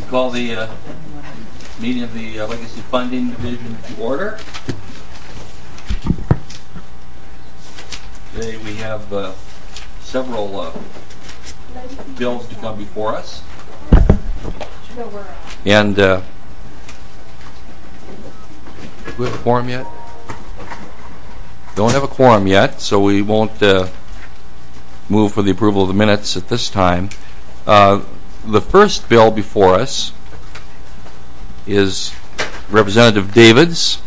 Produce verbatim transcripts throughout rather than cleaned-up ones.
Call the uh, meeting of the uh, Legacy Funding Division to order. Today we have uh, several uh, bills to come before us. And uh, do we have a quorum yet? Don't have a quorum yet, so we won't uh, move for the approval of the minutes at this time. Uh, the first bill before us is Representative Davids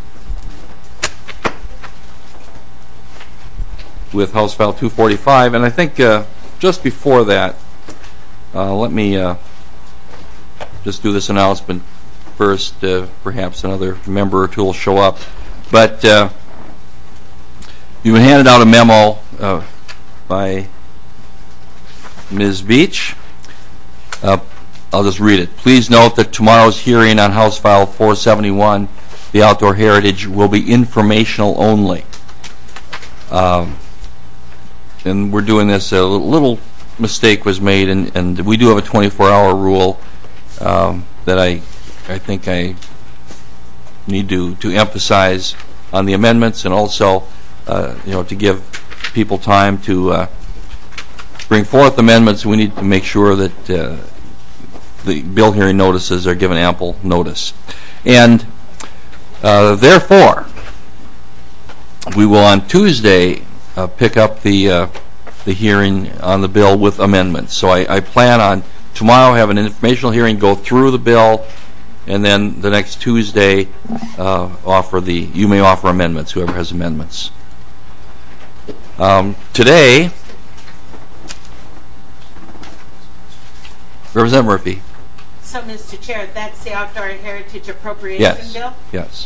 with House File two forty-five, and I think uh, just before that, uh, let me uh, just do this announcement first. Uh, perhaps another member or two will show up, but uh, you handed out a memo uh, by Miz Beach. Uh, I'll just read it. Please note that tomorrow's hearing on House File four seventy-one, the outdoor heritage, will be informational only. Um, and we're doing this, a little mistake was made, and, and we do have a twenty-four hour rule um, that I, I think I need to, to emphasize on the amendments, and also uh, you know, to give people time to uh, bring forth amendments. We need to make sure that uh, the bill hearing notices are given ample notice. And uh, therefore, we will on Tuesday uh, pick up the uh, the hearing on the bill with amendments. So I, I plan on tomorrow have an informational hearing, go through the bill, and then the next Tuesday uh, offer the you may offer amendments, whoever has amendments. Um, today, Representative Murphy. So, Mister Chair, that's the Outdoor Heritage Appropriation yes. Bill? Yes.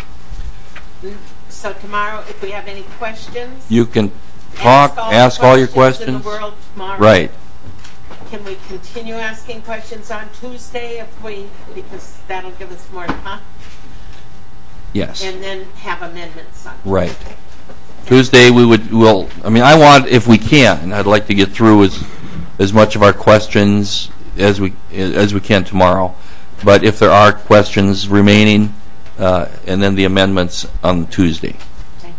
So tomorrow, if we have any questions, you can talk, ask all, ask all your questions. In the world tomorrow. Right. Can we continue asking questions on Tuesday if we, because that'll give us more time? Yes. And then have amendments on Tuesday. Right. Tuesday we would, will, I mean, I want, if we can, I'd like to get through as as much of our questions as we as we can tomorrow. But if there are questions remaining, uh, and then the amendments on Tuesday. Thank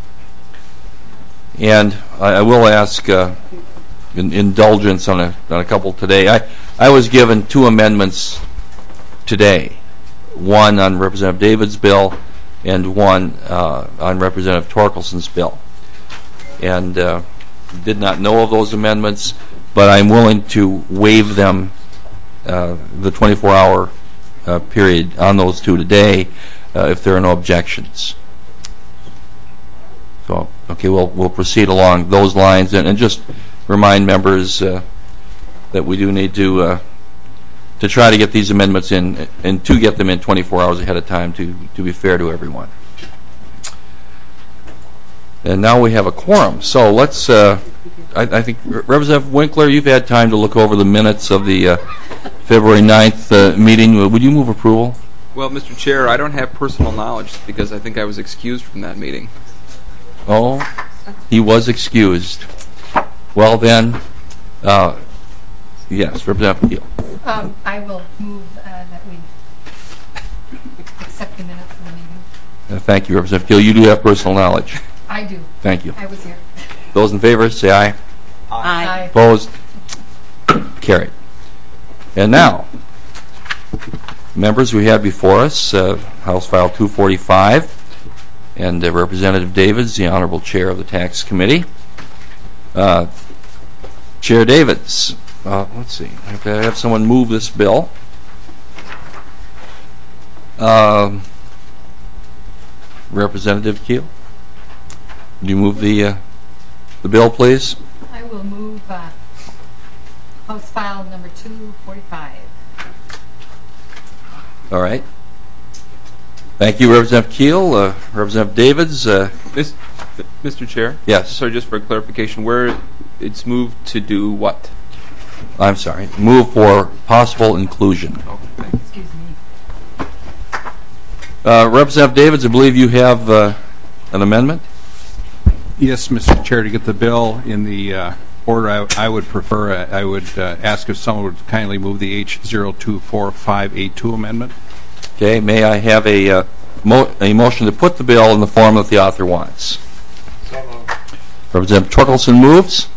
you. And I, I will ask uh, in, indulgence on a on a couple today. I I was given two amendments today, one on Representative David's bill, and one uh, on Representative Torkelson's bill, and uh, did not know of those amendments. But I'm willing to waive them, uh, the twenty-four hour uh, period on those two today, uh, if there are no objections. So, okay, we'll we'll proceed along those lines, and, and just remind members uh, that we do need to uh, to try to get these amendments in, and to get them in twenty-four hours ahead of time to to be fair to everyone. And now we have a quorum. So let's. Uh, I, I think, Representative Winkler, you've had time to look over the minutes of the uh, February ninth uh, meeting. Would you move approval? Well, Mister Chair, I don't have personal knowledge because I think I was excused from that meeting. Oh, he was excused. Well then, uh, yes, Representative Keel. Um, I will move uh, that we accept the minutes of the meeting. Uh, thank you, Representative Keel. You do have personal knowledge. I do. Thank you. I was here. Those in favor, say aye. Aye. Aye. Opposed? Carried. And now, members, we have before us uh, House File two forty-five, and uh, Representative Davids, the Honorable Chair of the Tax Committee. Uh, Chair Davids, uh, let's see, I have to have someone move this bill. Um, Representative Keel, would you move the uh, the bill, please? I will move uh, House File number two forty-five. All right. Thank you, Representative Keel. Uh, Representative Davids. Uh, this, Mister Chair? Yes. So just for clarification, where it's moved to do what? I'm sorry. Move for possible inclusion. Oh, thanks. Excuse me. Uh, Representative Davids, I believe you have uh, an amendment? Yes, Mister Chair, to get the bill in the uh, order, I, I would prefer, uh, I would uh, ask if someone would kindly move the H zero two four five eight two amendment. Okay, may I have a, uh, mo a motion to put the bill in the form that the author wants? Representative Torkelson moves.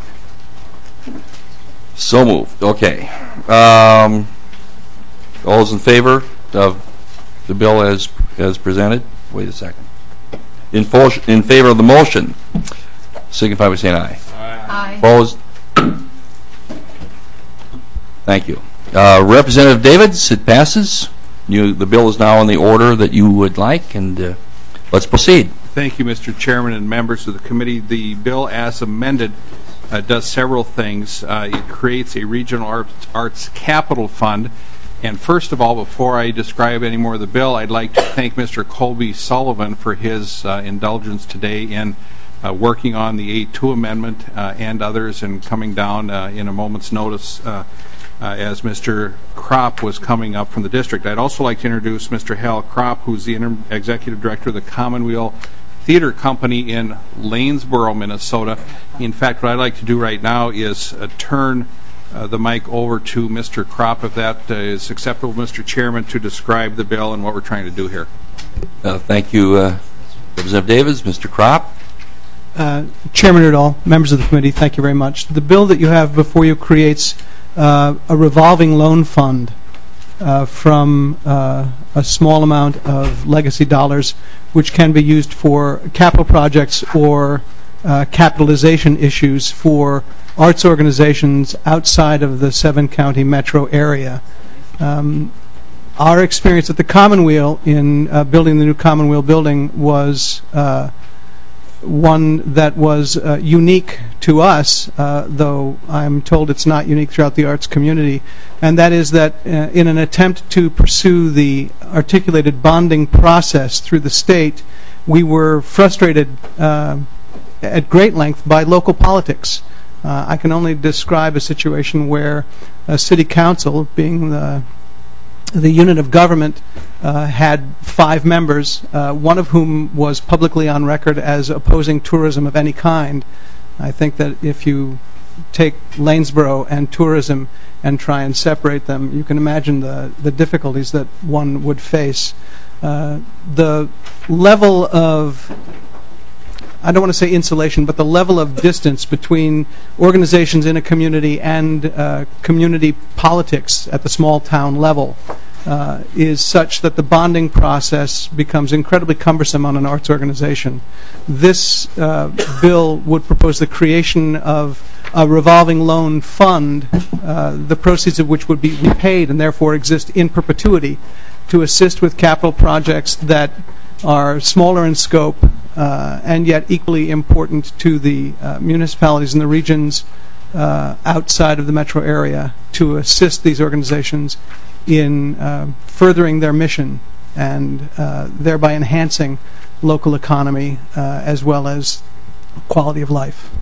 So moved. Okay. Um, all those in favor of the bill as as presented? Wait a second. In, in favor of the motion, signify by saying aye. Aye. Opposed? Thank you. Uh, Representative Davids, it passes. You, the bill is now in the order that you would like, and uh, let's proceed. Thank you, Mister Chairman and members of the committee. The bill as amended uh, does several things. Uh, it creates a regional arts, arts capital fund. And first of all, before I describe any more of the bill, I'd like to thank Mister Colby Sullivan for his uh, indulgence today in uh, working on the eight two amendment uh, and others, and coming down uh, in a moment's notice uh, uh, as Mister Kropp was coming up from the district. I'd also like to introduce Mister Hal Kropp, who's the Inter Executive Director of the Commonweal Theater Company in Lanesboro, Minnesota. In fact, what I'd like to do right now is uh, turn Uh, the mic over to Mister Kropp, if that uh, is acceptable, Mister Chairman, to describe the bill and what we're trying to do here. Uh, thank you, uh, Representative Davids. Mister Kropp. Uh, Chairman Udall, members of the committee, thank you very much. The bill that you have before you creates uh, a revolving loan fund uh, from uh, a small amount of legacy dollars, which can be used for capital projects or uh, capitalization issues for arts organizations outside of the seven-county metro area. Um, our experience at the Commonweal in uh, building the new Commonweal building was uh, one that was uh, unique to us, uh, though I'm told it's not unique throughout the arts community, and that is that uh, in an attempt to pursue the articulated bonding process through the state, we were frustrated uh, at great length by local politics. Uh, I can only describe a situation where a city council, being the the unit of government, uh, had five members, uh, one of whom was publicly on record as opposing tourism of any kind. I think that if you take Lanesboro and tourism and try and separate them, you can imagine the, the difficulties that one would face. Uh, the level of I don't want to say insulation, but the level of distance between organizations in a community and uh, community politics at the small town level uh, is such that the bonding process becomes incredibly cumbersome on an arts organization. This uh, bill would propose the creation of a revolving loan fund, uh, the proceeds of which would be repaid and therefore exist in perpetuity to assist with capital projects that are smaller in scope uh, and yet equally important to the uh, municipalities and the regions uh, outside of the metro area to assist these organizations in uh, furthering their mission and uh, thereby enhancing local economy uh, as well as quality of life.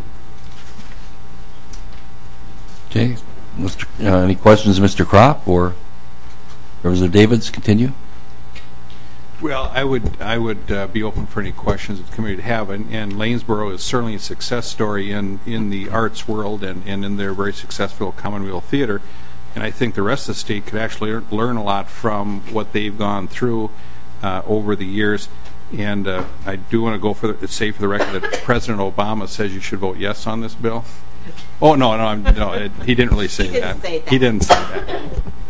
Okay. Mister Uh, any questions, Mister Kropp or Representative Davids? Continue. Well, I would I would uh, be open for any questions that the committee would have, and, and Lanesboro is certainly a success story in, in the arts world and, and in their very successful Commonweal Theater, and I think the rest of the state could actually learn a lot from what they've gone through uh, over the years. And uh, I do want to go for the, say for the record that President Obama says you should vote yes on this bill. Oh no, no, I'm, no, it, he didn't really say, he didn't that. say that. He didn't say that.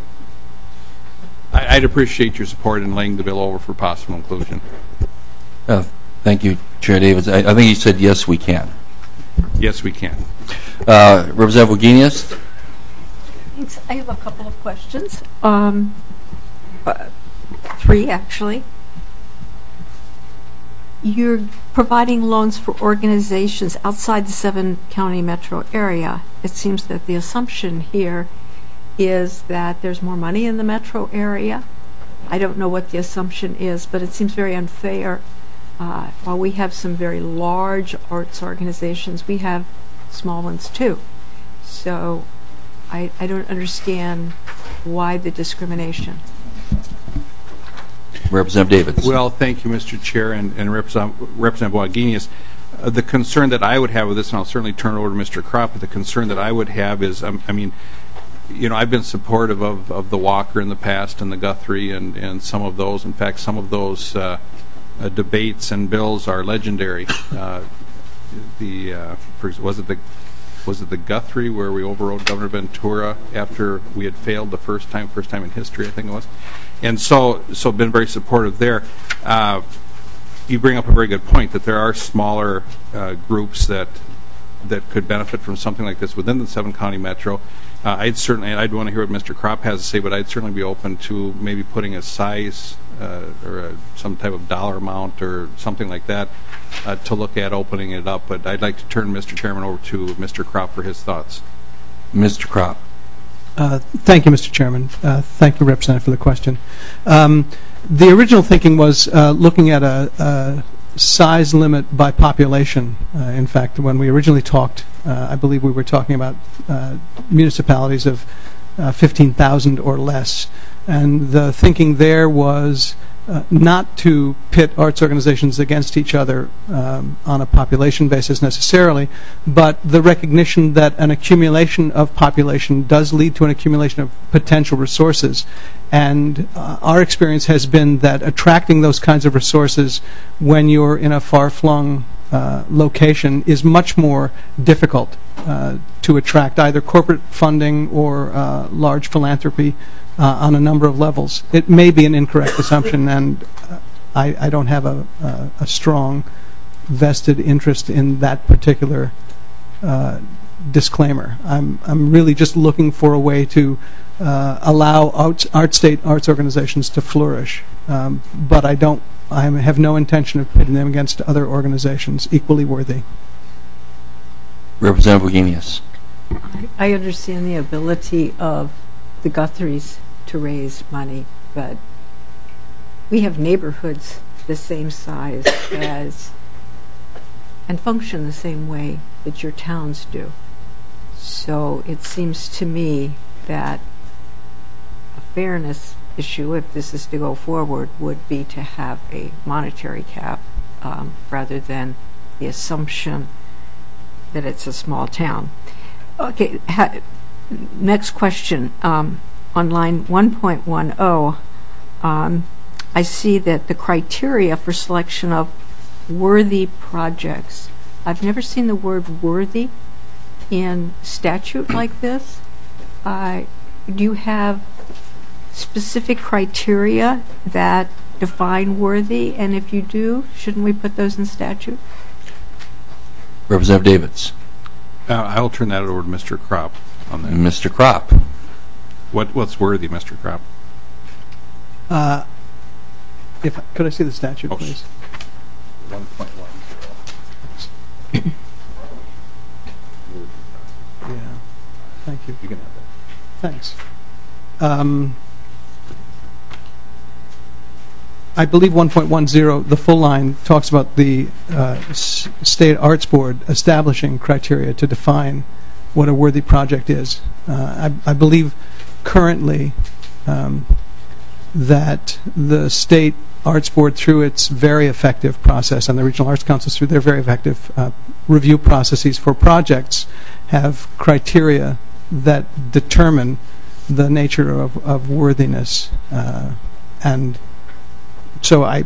I'd appreciate your support in laying the bill over for possible inclusion. Uh, thank you, Chair Davids. I, I think he said yes, we can. Yes, we can. Uh, Representative Wagenius? Thanks. I have a couple of questions. Um, uh, three, actually. You're providing loans for organizations outside the seven-county metro area. It seems that the assumption here is that there's more money in the metro area. I don't know what the assumption is, but it seems very unfair. Uh, while we have some very large arts organizations, we have small ones too. So I, I don't understand why the discrimination. Representative Davids. Well, thank you, Mister Chair, and, and Representative, Representative Wagenius. the concern that I would have with this, and I'll certainly turn it over to Mister Kropp, but the concern that I would have is, um, I mean, you know, I've been supportive of, of the Walker in the past and the Guthrie and, and some of those. In fact, some of those uh, uh, debates and bills are legendary. Uh, the uh, for, was it the was it the Guthrie where we overrode Governor Ventura after we had failed the first time, first time in history, I think it was. And so, so been very supportive there. Uh, you bring up a very good point that there are smaller uh, groups that that could benefit from something like this within the seven county metro. Uh, I'd certainly, I'd want to hear what Mister Kropp has to say, but I'd certainly be open to maybe putting a size uh, or a, some type of dollar amount or something like that uh, to look at opening it up. But I'd like to turn, Mister Chairman, over to Mister Kropp for his thoughts. Mister Kropp. Uh, thank you, Mister Chairman. Uh, thank you, Representative, for the question. Um, the original thinking was uh, looking at a, a size limit by population. Uh, in fact, when we originally talked, uh, I believe we were talking about uh, municipalities of uh, fifteen thousand or less. And the thinking there was uh, not to pit arts organizations against each other um, on a population basis necessarily, but the recognition that an accumulation of population does lead to an accumulation of potential resources. And uh, our experience has been that attracting those kinds of resources when you're in a far-flung uh, location is much more difficult uh, to attract either corporate funding or uh, large philanthropy uh, on a number of levels. It may be an incorrect assumption, and uh, I, I don't have a, a, a strong vested interest in that particular uh, disclaimer. I'm, I'm really just looking for a way to uh, allow arts, art state arts organizations to flourish, um, but I don't. I have no intention of pitting them against other organizations equally worthy. Representative Wagenius. I understand the ability of the Guthries to raise money, but we have neighborhoods the same size as and function the same way that your towns do. So it seems to me that a fairness issue, if this is to go forward, would be to have a monetary cap um, rather than the assumption that it's a small town. Okay, ha next question. Um, on line one point one zero, um, I see that the criteria for selection of worthy projects, I've never seen the word worthy in statute like this. Uh, do you have specific criteria that define worthy? And if you do, shouldn't we put those in statute? Representative Davids. Uh, I'll turn that over to Mister Kropp on that. Mister Kropp. What, what's worthy, Mister Kropp? Uh, if could I see the statute, Oh, please? one point one. Yeah. Thank you. You can have that. Thanks. Um, I believe one point one zero, the full line, talks about the uh, S State Arts Board establishing criteria to define what a worthy project is. Uh, I, I believe currently um, that the State Arts Board, through its very effective process, and the Regional Arts Councils through their very effective uh, review processes for projects, have criteria that determine the nature of, of worthiness. Uh, and so I,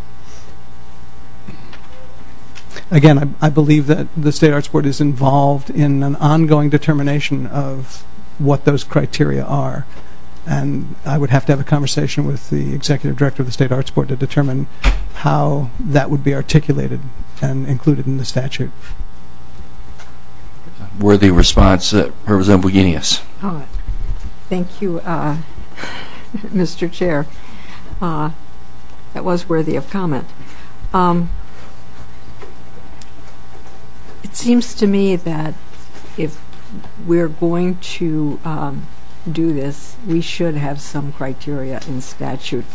again, I, I believe that the State Arts Board is involved in an ongoing determination of what those criteria are. And I would have to have a conversation with the Executive Director of the State Arts Board to determine how that would be articulated and included in the statute. Worthy response, uh, Representative Wagenius. Oh, thank you, uh, Mister Chair. Uh, that was worthy of comment. Um, it seems to me that if we're going to um, do this, we should have some criteria in statute.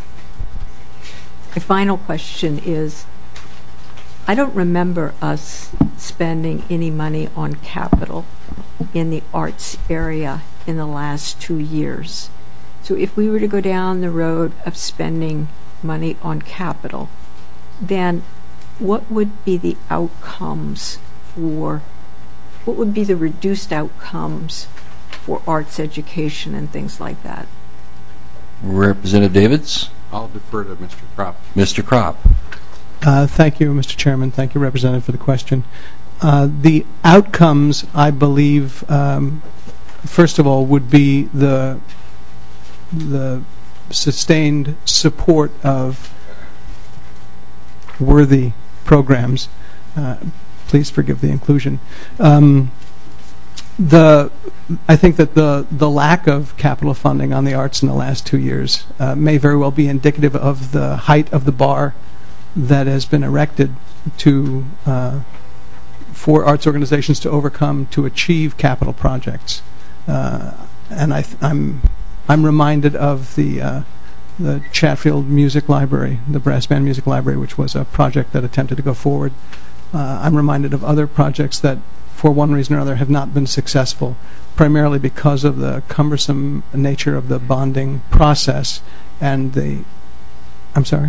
My final question is, I don't remember us spending any money on capital in the arts area in the last two years. So if we were to go down the road of spending money on capital, then what would be the outcomes for, what would be the reduced outcomes for arts education and things like that? Representative Davids? I'll defer to Mister Kropp. Mister Kropp. Uh, thank you, Mister Chairman. Thank you, Representative, for the question. Uh, the outcomes, I believe, um, first of all, would be the the sustained support of worthy programs. Uh, please forgive the inclusion. Um, the I think that the the lack of capital funding on the arts in the last two years uh, may very well be indicative of the height of the bar that has been erected to uh, for arts organizations to overcome to achieve capital projects. Uh, and I th I'm I'm reminded of the uh, the Chatfield Music Library, the Brass Band Music Library, which was a project that attempted to go forward. Uh, I'm reminded of other projects that, for one reason or other, have not been successful, primarily because of the cumbersome nature of the bonding process and the. I'm sorry.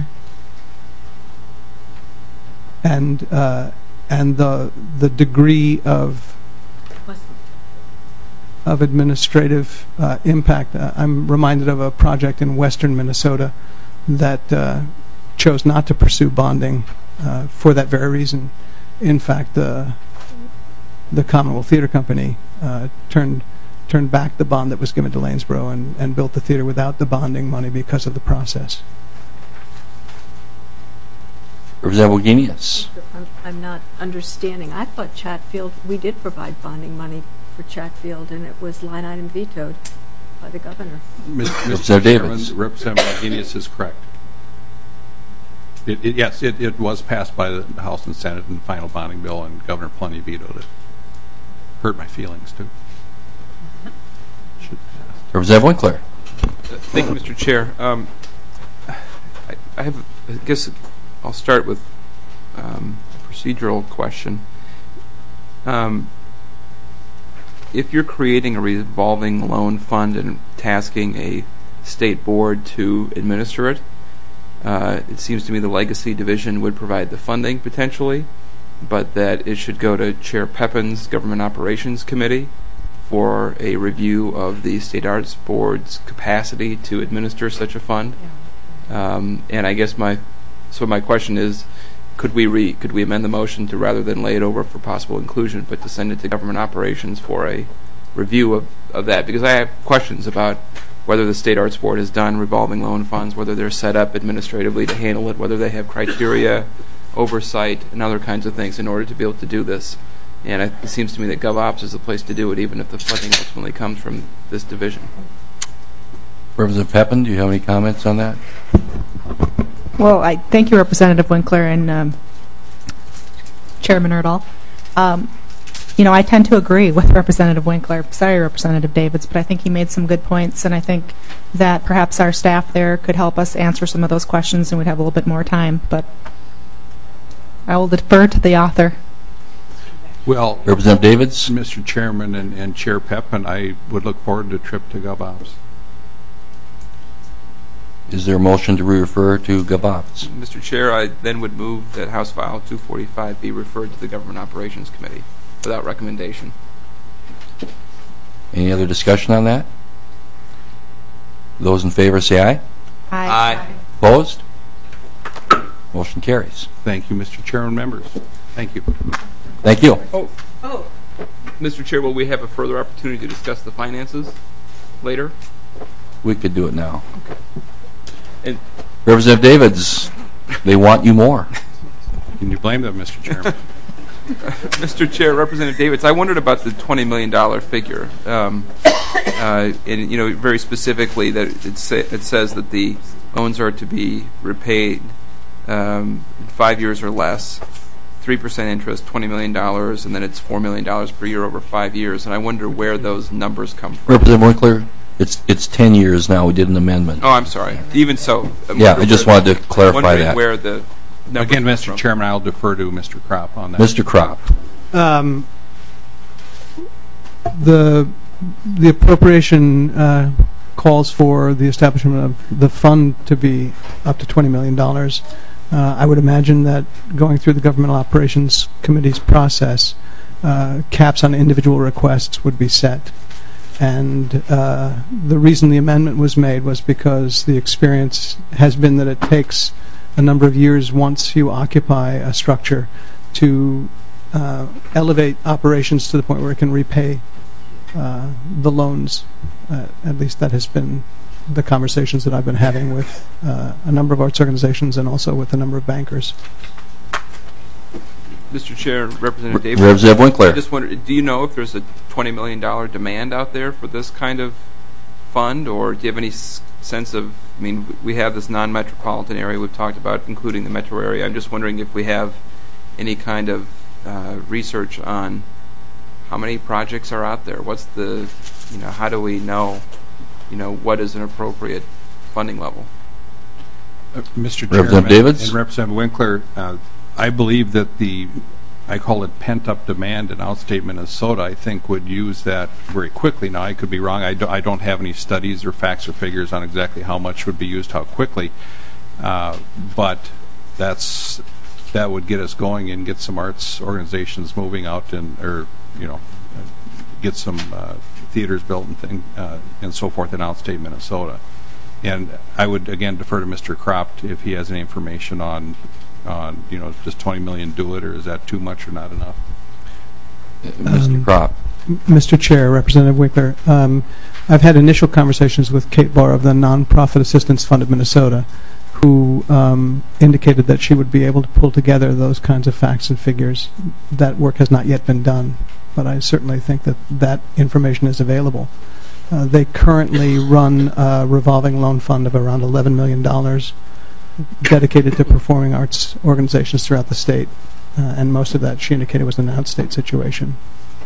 And uh, and the the degree of of administrative uh, impact. Uh, I'm reminded of a project in western Minnesota that uh, chose not to pursue bonding uh, for that very reason. In fact, the the Commonwealth Theater Company uh, turned turned back the bond that was given to Lanesboro and, and built the theater without the bonding money because of the process. Representative Wagenius. I'm, I'm not understanding. I thought Chatfield, we did provide bonding money for Chatfield, and it was line item vetoed by the governor. Mister Chairman, Representative Wagenius is correct. It, it, yes, it, it was passed by the House and Senate in the final bonding bill, and Governor Plenty vetoed it. Hurt my feelings, too. Should pass. Representative Winkler. Thank you, Mister Chair. Um, I, I have, I guess I'll start with um, a procedural question. Um, if you're creating a revolving loan fund and tasking a state board to administer it, uh, it seems to me the Legacy Division would provide the funding potentially, but that it should go to Chair Pepin's Government Operations Committee for a review of the State Arts Board's capacity to administer such a fund. Um, and I guess my so my question is, could we re could we amend the motion to, rather than lay it over for possible inclusion, but to send it to Government Operations for a review of, of that? Because I have questions about whether the State Arts Board has done revolving loan funds, whether they're set up administratively to handle it, whether they have criteria, oversight, and other kinds of things in order to be able to do this. And it, it seems to me that GovOps is the place to do it, even if the funding ultimately comes from this division. Representative Pepin, do you have any comments on that? Well, I thank you, Representative Winkler and um, Chairman Erdahl. Um, you know, I tend to agree with Representative Winkler. Sorry, Representative Davids, but I think he made some good points, and I think that perhaps our staff there could help us answer some of those questions, and we'd have a little bit more time. But I will defer to the author. Well, Representative Davids. Mister Chairman and, and Chair Pepin, I would look forward to a trip to GovOps. Is there a motion to re-refer to GovOps? Mister Chair, I then would move that House File two forty-five be referred to the Government Operations Committee without recommendation. Any other discussion on that? Those in favor say aye. Aye. Aye. Opposed? Motion carries. Thank you, Mister Chairman, members. Thank you. Thank you. Oh, oh, Mister Chair, will we have a further opportunity to discuss the finances later? We could do it now. Okay. And Representative Davids, they want you more. Can you blame them, Mister Chairman? Mister Chair, Representative Davids, I wondered about the twenty million dollar figure. Um, uh, and, you know, very specifically that it, sa it says that the loans are to be repaid um, in five years or less, three percent interest, twenty million dollars, and then it's four million dollars per year over five years. And I wonder where those numbers come from. Representative Winkler, it's it's ten years now. We did an amendment. Oh, I'm sorry. Even so. I'm yeah, I just wanted to clarify wondering that. Where the Again, Mister Chairman, I'll defer to Mister Kropp on that. Mister Kropp. Um, the the appropriation uh, calls for the establishment of the fund to be up to twenty million dollars. Uh, I would imagine that going through the Governmental Operations Committee's process, uh, caps on individual requests would be set. And uh, the reason the amendment was made was because the experience has been that it takes a number of years once you occupy a structure to uh, elevate operations to the point where it can repay uh, the loans. Uh, at least that has been the conversations that I've been having with uh, a number of arts organizations and also with a number of bankers. Mister Chair, Representative Davis. Representative Winkler. I just wonder, do you know if there's a twenty million dollars demand out there for this kind of fund, or do you have any s- sense of, I mean, we have this non-metropolitan area we've talked about, including the metro area. I'm just wondering if we have any kind of uh, research on how many projects are out there. What's the, you know, how do we know, you know, what is an appropriate funding level? Uh, Mister Representative Chairman Davids? and Representative Winkler, uh, I believe that the, I call it pent-up demand in outstate Minnesota, I think would use that very quickly. Now, I could be wrong. I, do, I don't have any studies or facts or figures on exactly how much would be used, how quickly. Uh, but that's that would get us going and get some arts organizations moving out and, or, you know, get some uh, theaters built and thing, uh, and so forth in outstate Minnesota. And I would, again, defer to Mister Kropp if he has any information on, on, you know, does twenty million do it, or is that too much or not enough? Mister Um, Kropp. Mister Chair, Representative Winkler, um, I've had initial conversations with Kate Barr of the Nonprofit Assistance Fund of Minnesota, who um, indicated that she would be able to pull together those kinds of facts and figures. That work has not yet been done, but I certainly think that that information is available. Uh, they currently run a revolving loan fund of around eleven million dollars dedicated to performing arts organizations throughout the state, uh, and most of that, she indicated, was an out-state situation.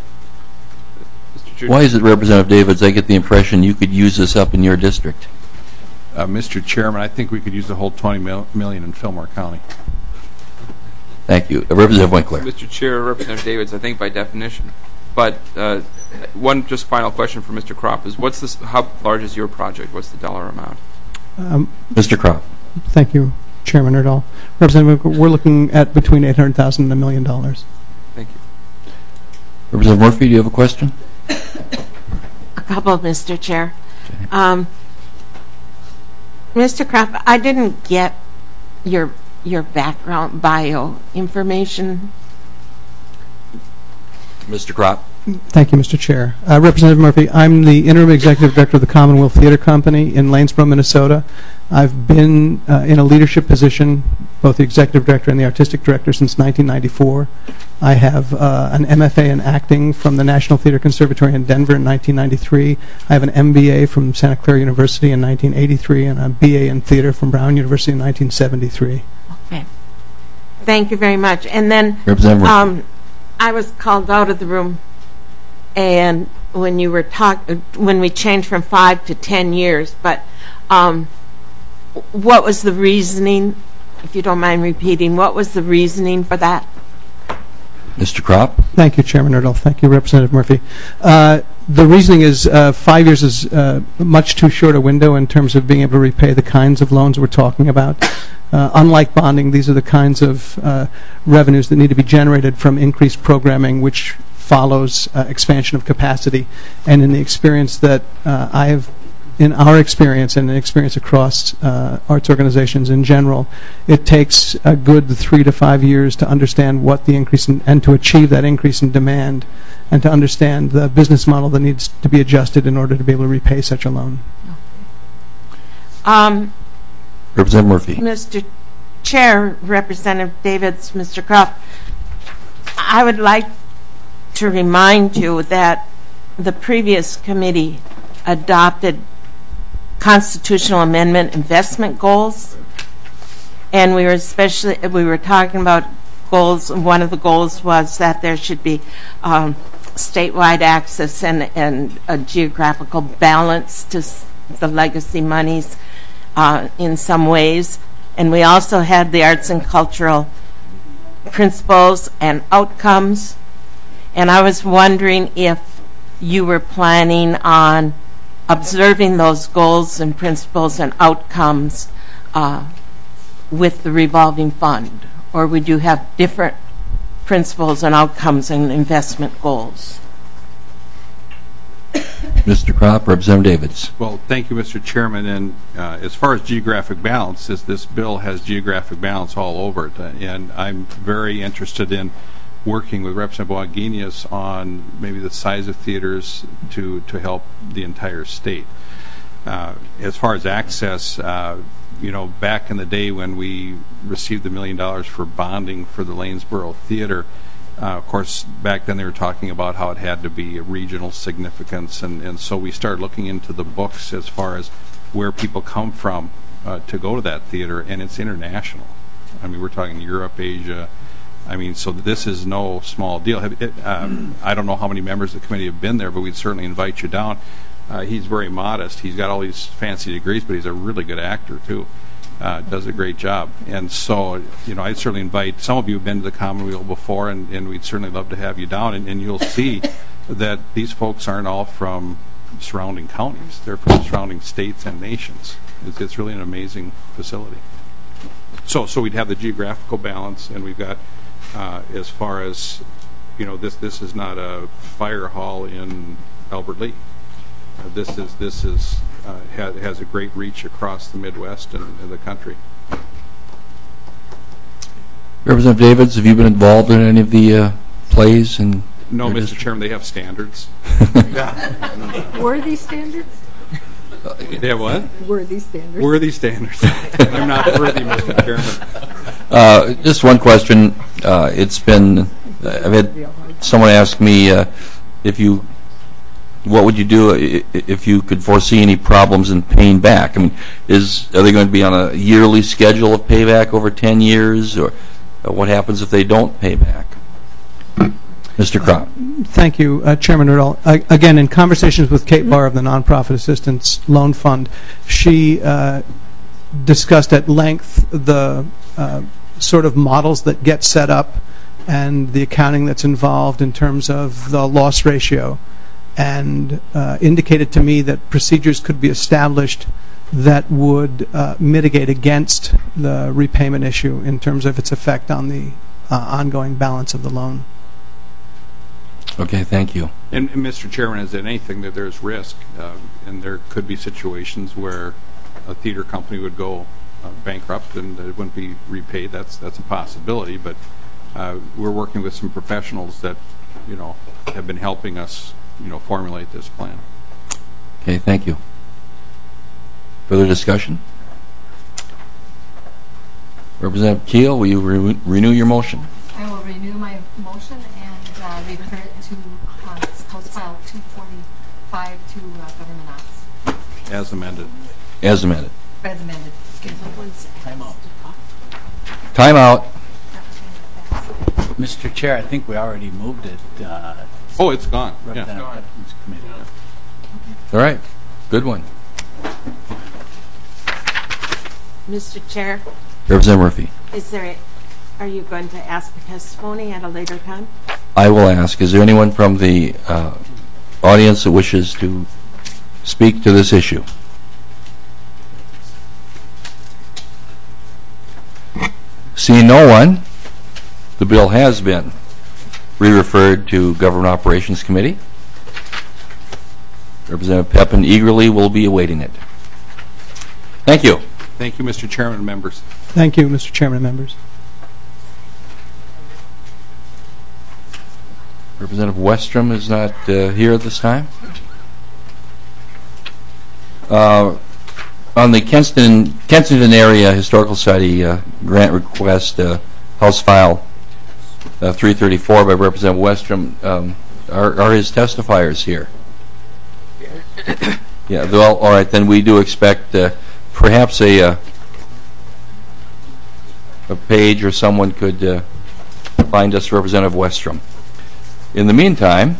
Why is it, Representative Davids, I get the impression you could use this up in your district? Uh, Mister Chairman, I think we could use the whole twenty mil- million in Fillmore County. Thank you. Uh, Representative Winkler. Mister Chair, Representative Davids, I think by definition. But uh, one just final question for Mister Kropp is, what's this? How large is your project? What's the dollar amount? Um, Mister Kropp. Thank you, Chairman Erdahl. Representative Winkler, we're looking at between eight hundred thousand dollars and a million dollars. Thank you. Representative Murphy, do you have a question? A couple, Mister Chair. Um, Mister Kropp, I didn't get your your background bio information. Mister Kropp. Thank you, Mister Chair. Uh, Representative Murphy, I'm the Interim Executive Director of the Commonwealth Theater Company in Lanesboro, Minnesota. I've been uh, in a leadership position, both the Executive Director and the Artistic Director, since nineteen ninety-four. I have uh, an M F A in acting from the National Theater Conservatory in Denver in nineteen ninety-three. I have an M B A from Santa Clara University in nineteen eighty-three and a B A in theater from Brown University in nineteen seventy-three. Okay. Thank you very much. And then Representative Murphy. um, I was called out of the room, and when you were talk, when we changed from five to ten years, but um, what was the reasoning? If you don't mind repeating, what was the reasoning for that? Mister Kropp. Thank you, Chairman Erdahl. Thank you, Representative Murphy. Uh, the reasoning is uh, five years is uh, much too short a window in terms of being able to repay the kinds of loans we're talking about. Uh, unlike bonding, these are the kinds of uh, revenues that need to be generated from increased programming, which follows uh, expansion of capacity. And in the experience that uh, I have, in our experience and in experience across uh, arts organizations in general, it takes a good three to five years to understand what the increase in, and to achieve that increase in demand, and to understand the business model that needs to be adjusted in order to be able to repay such a loan. Um, Representative Murphy. Mister Chair, Representative Davids, Mister Kropp, I would like to remind you that the previous committee adopted constitutional amendment investment goals, and we were especially we were talking about goals. One of the goals was that there should be um, statewide access and and a geographical balance to s- the legacy monies uh, in some ways, and we also had the arts and cultural principles and outcomes. And I was wondering if you were planning on observing those goals and principles and outcomes uh, with the revolving fund? Or would you have different principles and outcomes and investment goals? Mister Kropp, Representative Davids. Well, thank you, Mister Chairman. And uh, as far as geographic balance, this, this bill has geographic balance all over it. Uh, and I'm very interested in working with Representative Wagenius on maybe the size of theaters to, to help the entire state. Uh, as far as access, uh, you know, back in the day when we received the million dollars for bonding for the Lanesboro Theater, Uh, of course, back then they were talking about how it had to be a regional significance, and, and so we started looking into the books as far as where people come from uh, to go to that theater, and it's international. I mean, we're talking Europe, Asia. I mean, so this is no small deal. Have, it, um, I don't know how many members of the committee have been there, but we'd certainly invite you down. Uh, he's very modest. He's got all these fancy degrees, but he's a really good actor, too. Uh, does a great job. And so, you know, I'd certainly invite, some of you have been to the Commonweal before, and, and we'd certainly love to have you down, and, and you'll see that these folks aren't all from surrounding counties. They're from surrounding states and nations. It's, it's really an amazing facility. So, so we'd have the geographical balance, and we've got, uh, as far as, you know, this, this is not a fire hall in Albert Lea. Uh, this is, this is, Uh, has, has a great reach across the Midwest and, and the country. Representative Davids, have you been involved in any of the uh, plays? And no, Mister Chairman, they have standards. Were these standards? They have what? Worthy standards. Worthy standards. I'm not worthy, Mister Chairman. Uh, just one question. Uh, it's been, I've had someone ask me uh, if you, what would you do if you could foresee any problems in paying back? I mean, is are they going to be on a yearly schedule of payback over ten years, or what happens if they don't pay back? Mister Kropp. Uh, thank you, uh, Chairman Riddle. Uh, again, in conversations with Kate Barr of the Nonprofit Assistance Loan Fund, she uh, discussed at length the uh, sort of models that get set up and the accounting that's involved in terms of the loss ratio, and uh, indicated to me that procedures could be established that would uh, mitigate against the repayment issue in terms of its effect on the uh, ongoing balance of the loan. Okay, thank you. And, and Mister Chairman, as in anything, that there's risk, uh, and there could be situations where a theater company would go uh, bankrupt and it wouldn't be repaid. That's that's a possibility, but uh, we're working with some professionals that, you know, have been helping us, you know, formulate this plan. Okay, thank you. Further discussion? Representative Keel, will you re renew your motion? I will renew my motion and uh, refer it to uh, House File two forty-five to uh, Government Ops. As amended. As amended. As amended. Excuse me. Time out. Time out. Mister Chair, I think we already moved it. Uh, oh, it's gone. Yeah. Committee. All right. Good one. Mister Chair, Representative Murphy. is there a, are you going to ask for testimony at a later time? I will ask, is there anyone from the uh, audience that wishes to speak to this issue? Seeing no one, the bill has been re-referred to Government Operations Committee. Representative Pepin eagerly will be awaiting it. Thank you. Thank you, Mister Chairman and members. Thank you, Mister Chairman and members. Representative Westrom is not uh, here at this time. Uh, on the Kensington, Kensington Area Historical Society uh, grant request, uh, House File uh, three thirty-four by Representative Westrom, um, are, are his testifiers here? Yeah, well, all right, then we do expect uh, perhaps a, uh, a page or someone could uh, find us Representative Westrom. In the meantime,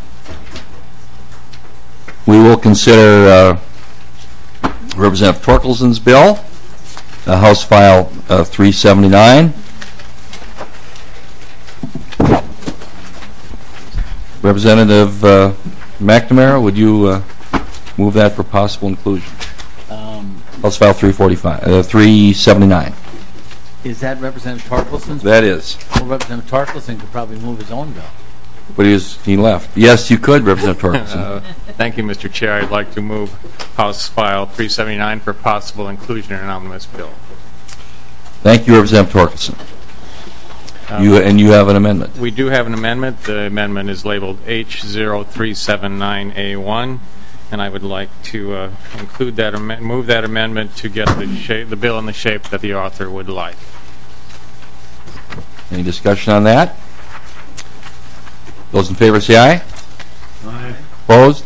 we will consider uh, Representative Torkelson's bill, uh, House File uh, three seventy-nine. Representative uh, McNamara, would you uh, move that for possible inclusion? Um, House File three forty-five, uh, three seventy-nine. Is that Representative Torkelson's? That is. Well, Representative Torkelson could probably move his own bill. But he, was, he left. Yes, you could, Representative Torkelson. Uh, thank you, Mister Chair. I'd like to move House File three seventy-nine for possible inclusion in an omnibus bill. Thank you, Representative Torkelson. Um, You, and you have an amendment. We do have an amendment. The amendment is labeled H zero three seven nine A one, and I would like to uh, include that, am move that amendment to get the, shape, the bill in the shape that the author would like. Any discussion on that? Those in favor say aye. Aye. Opposed?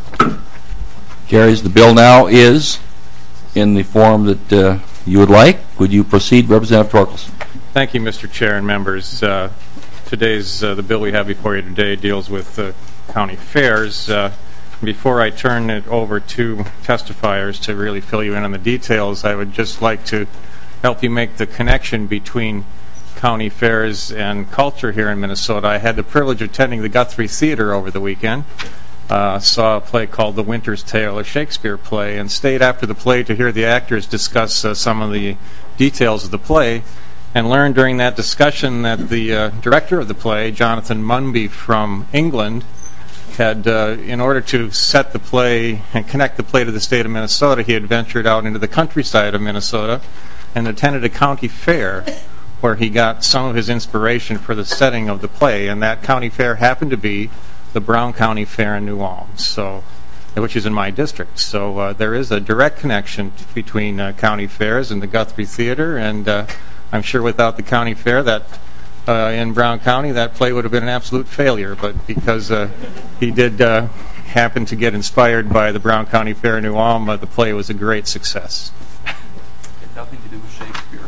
Carries. The bill now is in the form that uh, you would like. Would you proceed, Representative Torkelson? Thank you, Mister Chair and members. Uh, today's uh, the bill we have before you today deals with uh, county fairs. Uh, before I turn it over to testifiers to really fill you in on the details, I would just like to help you make the connection between county fairs and culture here in Minnesota. I had the privilege of attending the Guthrie Theater over the weekend. Uh, saw a play called The Winter's Tale, a Shakespeare play, and stayed after the play to hear the actors discuss uh, some of the details of the play, and learned during that discussion that the uh, director of the play, Jonathan Munby from England, had, uh, in order to set the play and connect the play to the state of Minnesota, he had ventured out into the countryside of Minnesota and attended a county fair where he got some of his inspiration for the setting of the play, and that county fair happened to be the Brown County Fair in New Ulm, so, which is in my district. So uh, there is a direct connection t between uh, county fairs and the Guthrie Theater, and uh, I'm sure without the county fair that uh, in Brown County, that play would have been an absolute failure, but because uh, he did uh, happen to get inspired by the Brown County Fair in New Ulm, uh, the play was a great success. It had nothing to do with Shakespeare.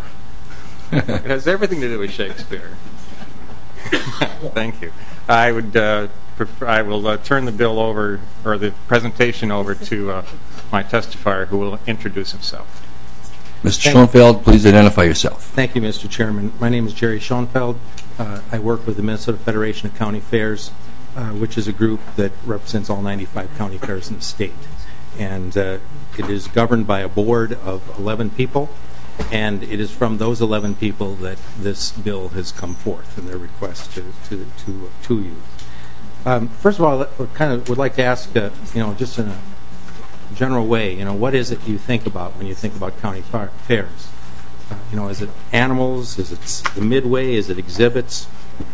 It has everything to do with Shakespeare. Thank you. I would uh, prefer, I will uh, turn the bill over, or the presentation over to uh, my testifier, who will introduce himself. Mister Schoenfeld, please identify yourself. Thank you, Mister Chairman. My name is Jerry Schoenfeld. Uh, I work with the Minnesota Federation of County Fairs, uh, which is a group that represents all ninety-five county fairs in the state. And uh, it is governed by a board of eleven people. And it is from those eleven people that this bill has come forth in their request to to to, to you. Um, first of all, I kind of would like to ask, uh, you know, just in a general way, you know, what is it you think about when you think about county fairs? Uh, you know, is it animals? Is it the midway? Is it exhibits?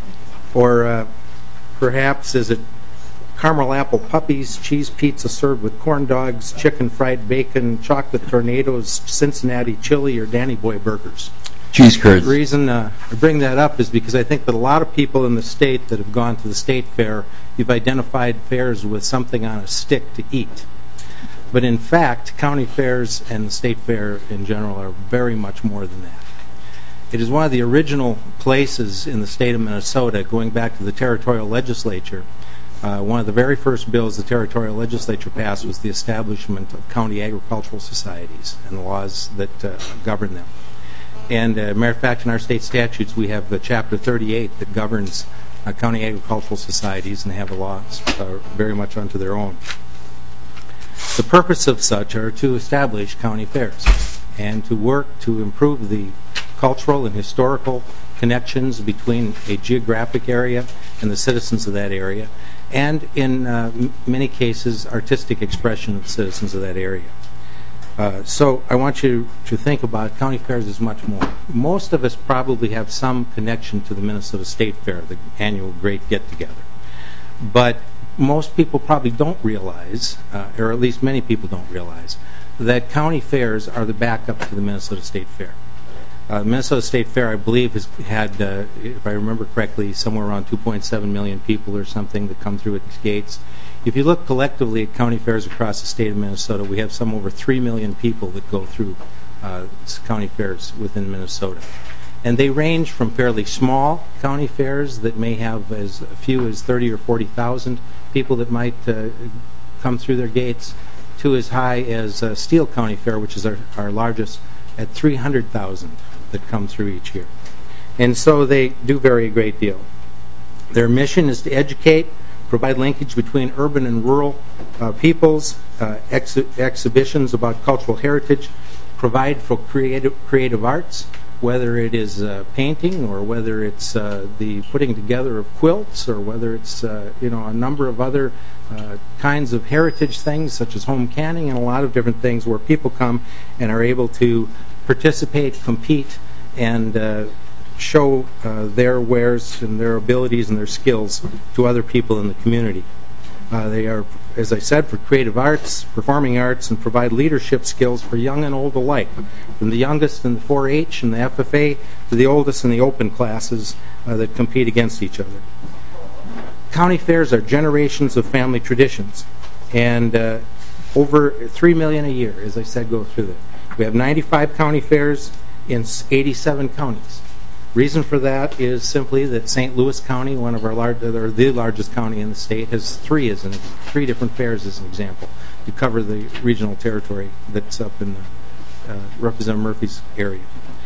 Or uh, perhaps is it caramel apple puppies, cheese pizza served with corn dogs, chicken fried bacon, chocolate tornadoes, Cincinnati chili, or Danny Boy burgers? Cheese curds. The reason uh, I bring that up is because I think that a lot of people in the state that have gone to the state fair, you've identified fairs with something on a stick to eat. But in fact, county fairs and the state fair in general are very much more than that. It is one of the original places in the state of Minnesota, going back to the territorial legislature. Uh, one of the very first bills the territorial legislature passed was the establishment of county agricultural societies and the laws that uh, govern them. And uh, matter of fact, in our state statutes, we have the Chapter thirty-eight that governs uh, county agricultural societies, and they have the laws uh, very much unto their own. The purpose of such are to establish county fairs and to work to improve the cultural and historical connections between a geographic area and the citizens of that area, and in uh, m many cases, artistic expression of the citizens of that area. Uh, so I want you to think about county fairs as much more. Most of us probably have some connection to the Minnesota State Fair, the annual great get-together. But most people probably don't realize, uh, or at least many people don't realize, that county fairs are the backup to the Minnesota State Fair. Uh, Minnesota State Fair, I believe, has had, uh, if I remember correctly, somewhere around two point seven million people or something that come through its gates. If you look collectively at county fairs across the state of Minnesota, we have some over three million people that go through uh, county fairs within Minnesota. And they range from fairly small county fairs that may have as few as thirty or forty thousand people that might uh, come through their gates, to as high as uh, Steele County Fair, which is our, our largest, at three hundred thousand that come through each year. And so they do vary a great deal. Their mission is to educate, provide linkage between urban and rural uh, peoples, uh, ex exhibitions about cultural heritage, provide for creative, creative arts, whether it is uh, painting or whether it's uh, the putting together of quilts or whether it's uh, you know a number of other uh, kinds of heritage things such as home canning and a lot of different things where people come and are able to participate, compete, and uh, show uh, their wares and their abilities and their skills to other people in the community. Uh, they are, as I said, for creative arts, performing arts, and provide leadership skills for young and old alike, from the youngest in the four H and the F F A to the oldest in the open classes uh, that compete against each other. County fairs are generations of family traditions, and uh, over three million a year, as I said, go through that. We have ninety-five county fairs in eighty-seven counties. Reason for that is simply that Saint Louis County, one of our large, or the largest county in the state, has three as an, three different fairs as an example to cover the regional territory that's up in the, uh, Representative Murphy's area.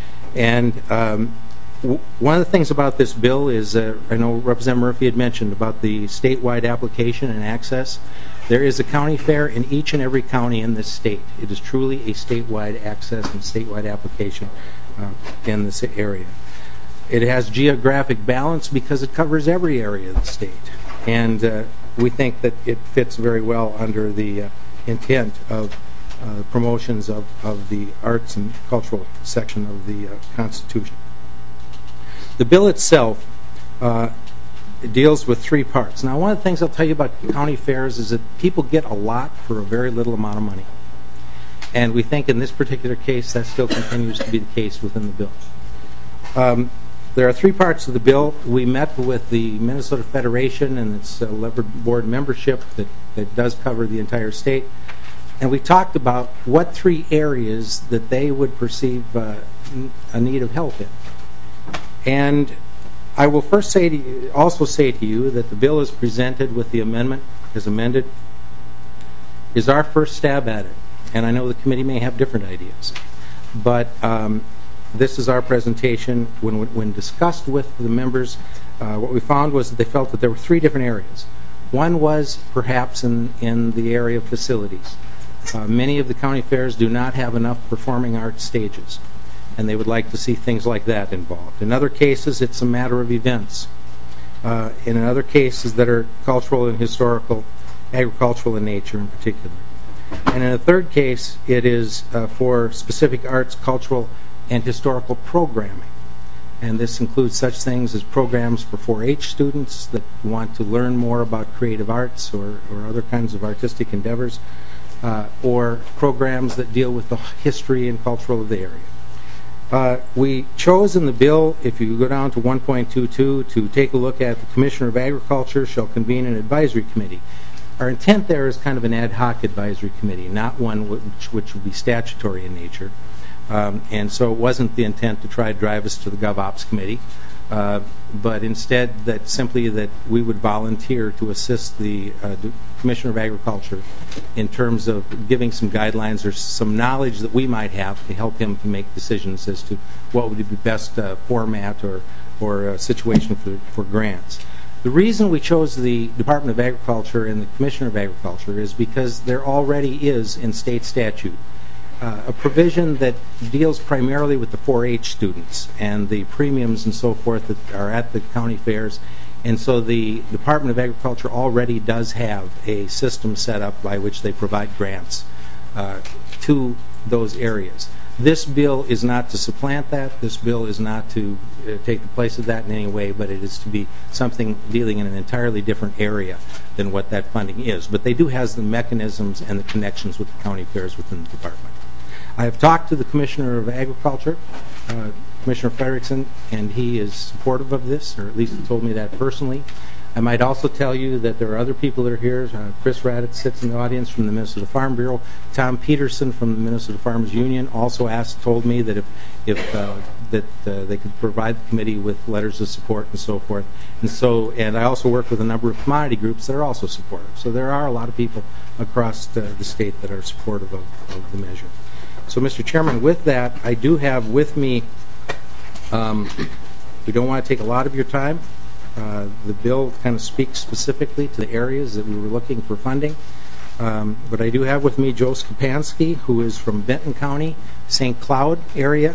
And um, w one of the things about this bill is, uh, I know Representative Murphy had mentioned about the statewide application and access. There is a county fair in each and every county in this state. It is truly a statewide access and statewide application uh, in this area. It has geographic balance because it covers every area of the state. And uh, we think that it fits very well under the uh, intent of uh, promotions of, of the arts and cultural section of the uh, Constitution. The bill itself uh, deals with three parts. Now, one of the things I'll tell you about county fairs is that people get a lot for a very little amount of money. And we think in this particular case that still continues to be the case within the bill. Um, There are three parts of the bill. We met with the Minnesota Federation and its uh, Labor Board membership that, that does cover the entire state. And we talked about what three areas that they would perceive uh, a need of help in. And I will first say to you, also say to you that the bill is presented with the amendment as amended is our first stab at it. And I know the committee may have different ideas. But um, this is our presentation. When, when discussed with the members, uh, what we found was that they felt that there were three different areas. One was perhaps in, in the area of facilities. Uh, many of the county fairs do not have enough performing arts stages, and they would like to see things like that involved. In other cases, it's a matter of events. Uh, in other cases that are cultural and historical, agricultural in nature in particular. And in a third case, it is uh, for specific arts, cultural, and historical programming. And this includes such things as programs for four H students that want to learn more about creative arts or, or other kinds of artistic endeavors, uh, or programs that deal with the history and cultural of the area. Uh, we chose in the bill, if you go down to one point two two, to take a look at the Commissioner of Agriculture shall convene an advisory committee. Our intent there is kind of an ad hoc advisory committee, not one which, which would be statutory in nature. Um, and so it wasn't the intent to try to drive us to the GovOps committee, uh, but instead that simply that we would volunteer to assist the uh, Commissioner of Agriculture in terms of giving some guidelines or some knowledge that we might have to help him to make decisions as to what would be the best uh, format or, or uh, situation for, for grants. The reason we chose the Department of Agriculture and the Commissioner of Agriculture is because there already is in state statute Uh, a provision that deals primarily with the four H students and the premiums and so forth that are at the county fairs. And so the Department of Agriculture already does have a system set up by which they provide grants uh, to those areas. This bill is not to supplant that. This bill is not to uh, take the place of that in any way, but it is to be something dealing in an entirely different area than what that funding is. But they do have the mechanisms and the connections with the county fairs within the department. I have talked to the Commissioner of Agriculture, uh, Commissioner Frederickson, and he is supportive of this, or at least he told me that personally. I might also tell you that there are other people that are here. Uh, Chris Raditz sits in the audience from the Minnesota Farm Bureau. Tom Peterson from the Minnesota Farmers Union also asked, told me that if, if uh, that uh, they could provide the committee with letters of support and so forth. And so, and I also work with a number of commodity groups that are also supportive. So there are a lot of people across the, the state that are supportive of, of the measure. So, Mister Chairman, with that, I do have with me, um, we don't want to take a lot of your time. Uh, the bill kind of speaks specifically to the areas that we were looking for funding. Um, but I do have with me Joe Skapansky, who is from Benton County, Saint Cloud area.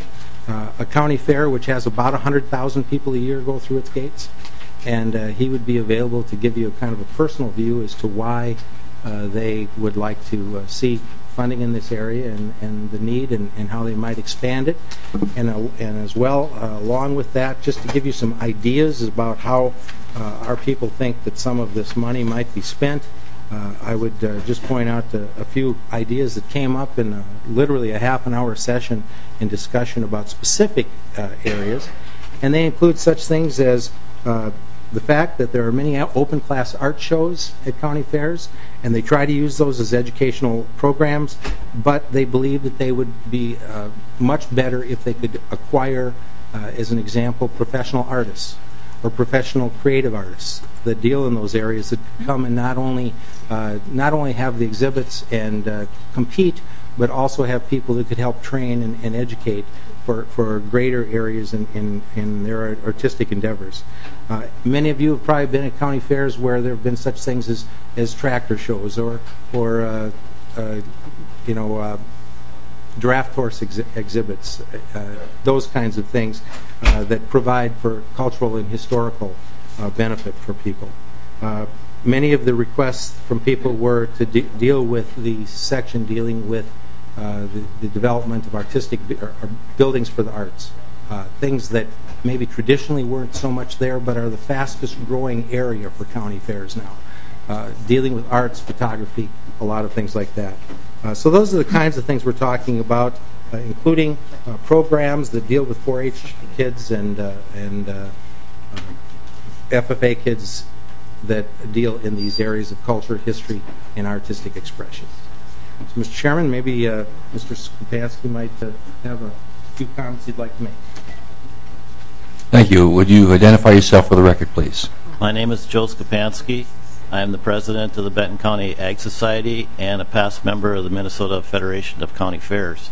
uh, a county fair which has about one hundred thousand people a year go through its gates. And uh, he would be available to give you a kind of a personal view as to why uh, they would like to uh, see funding in this area and, and the need and, and how they might expand it. And, uh, and as well, uh, along with that, just to give you some ideas about how uh, our people think that some of this money might be spent, uh, I would uh, just point out a, a few ideas that came up in a, literally a half an hour session in discussion about specific uh, areas. And they include such things as uh, the fact that there are many open class art shows at county fairs, and they try to use those as educational programs, but they believe that they would be uh, much better if they could acquire, uh, as an example, professional artists or professional creative artists that deal in those areas, that come and not only uh, not only have the exhibits and uh, compete, but also have people that could help train and, and educate for, for greater areas in, in, in their artistic endeavors. Uh, many of you have probably been at county fairs where there have been such things as, as tractor shows or, or uh, uh, you know, uh, draft horse exhi exhibits, uh, those kinds of things uh, that provide for cultural and historical uh, benefit for people. Uh, many of the requests from people were to de deal with the section dealing with Uh, the, the development of artistic or, or buildings for the arts, uh, things that maybe traditionally weren't so much there, but are the fastest growing area for county fairs now. Uh, dealing with arts, photography, a lot of things like that. Uh, so those are the kinds of things we're talking about, uh, including uh, programs that deal with four H kids and uh, and uh, uh, F F A kids that deal in these areas of culture, history, and artistic expression. So, Mister Chairman, maybe uh, Mister Skupansky might uh, have a few comments he'd like to make. Thank you. Would you identify yourself for the record, please? My name is Joe Skupansky. I am the president of the Benton County Ag Society and a past member of the Minnesota Federation of County Fairs.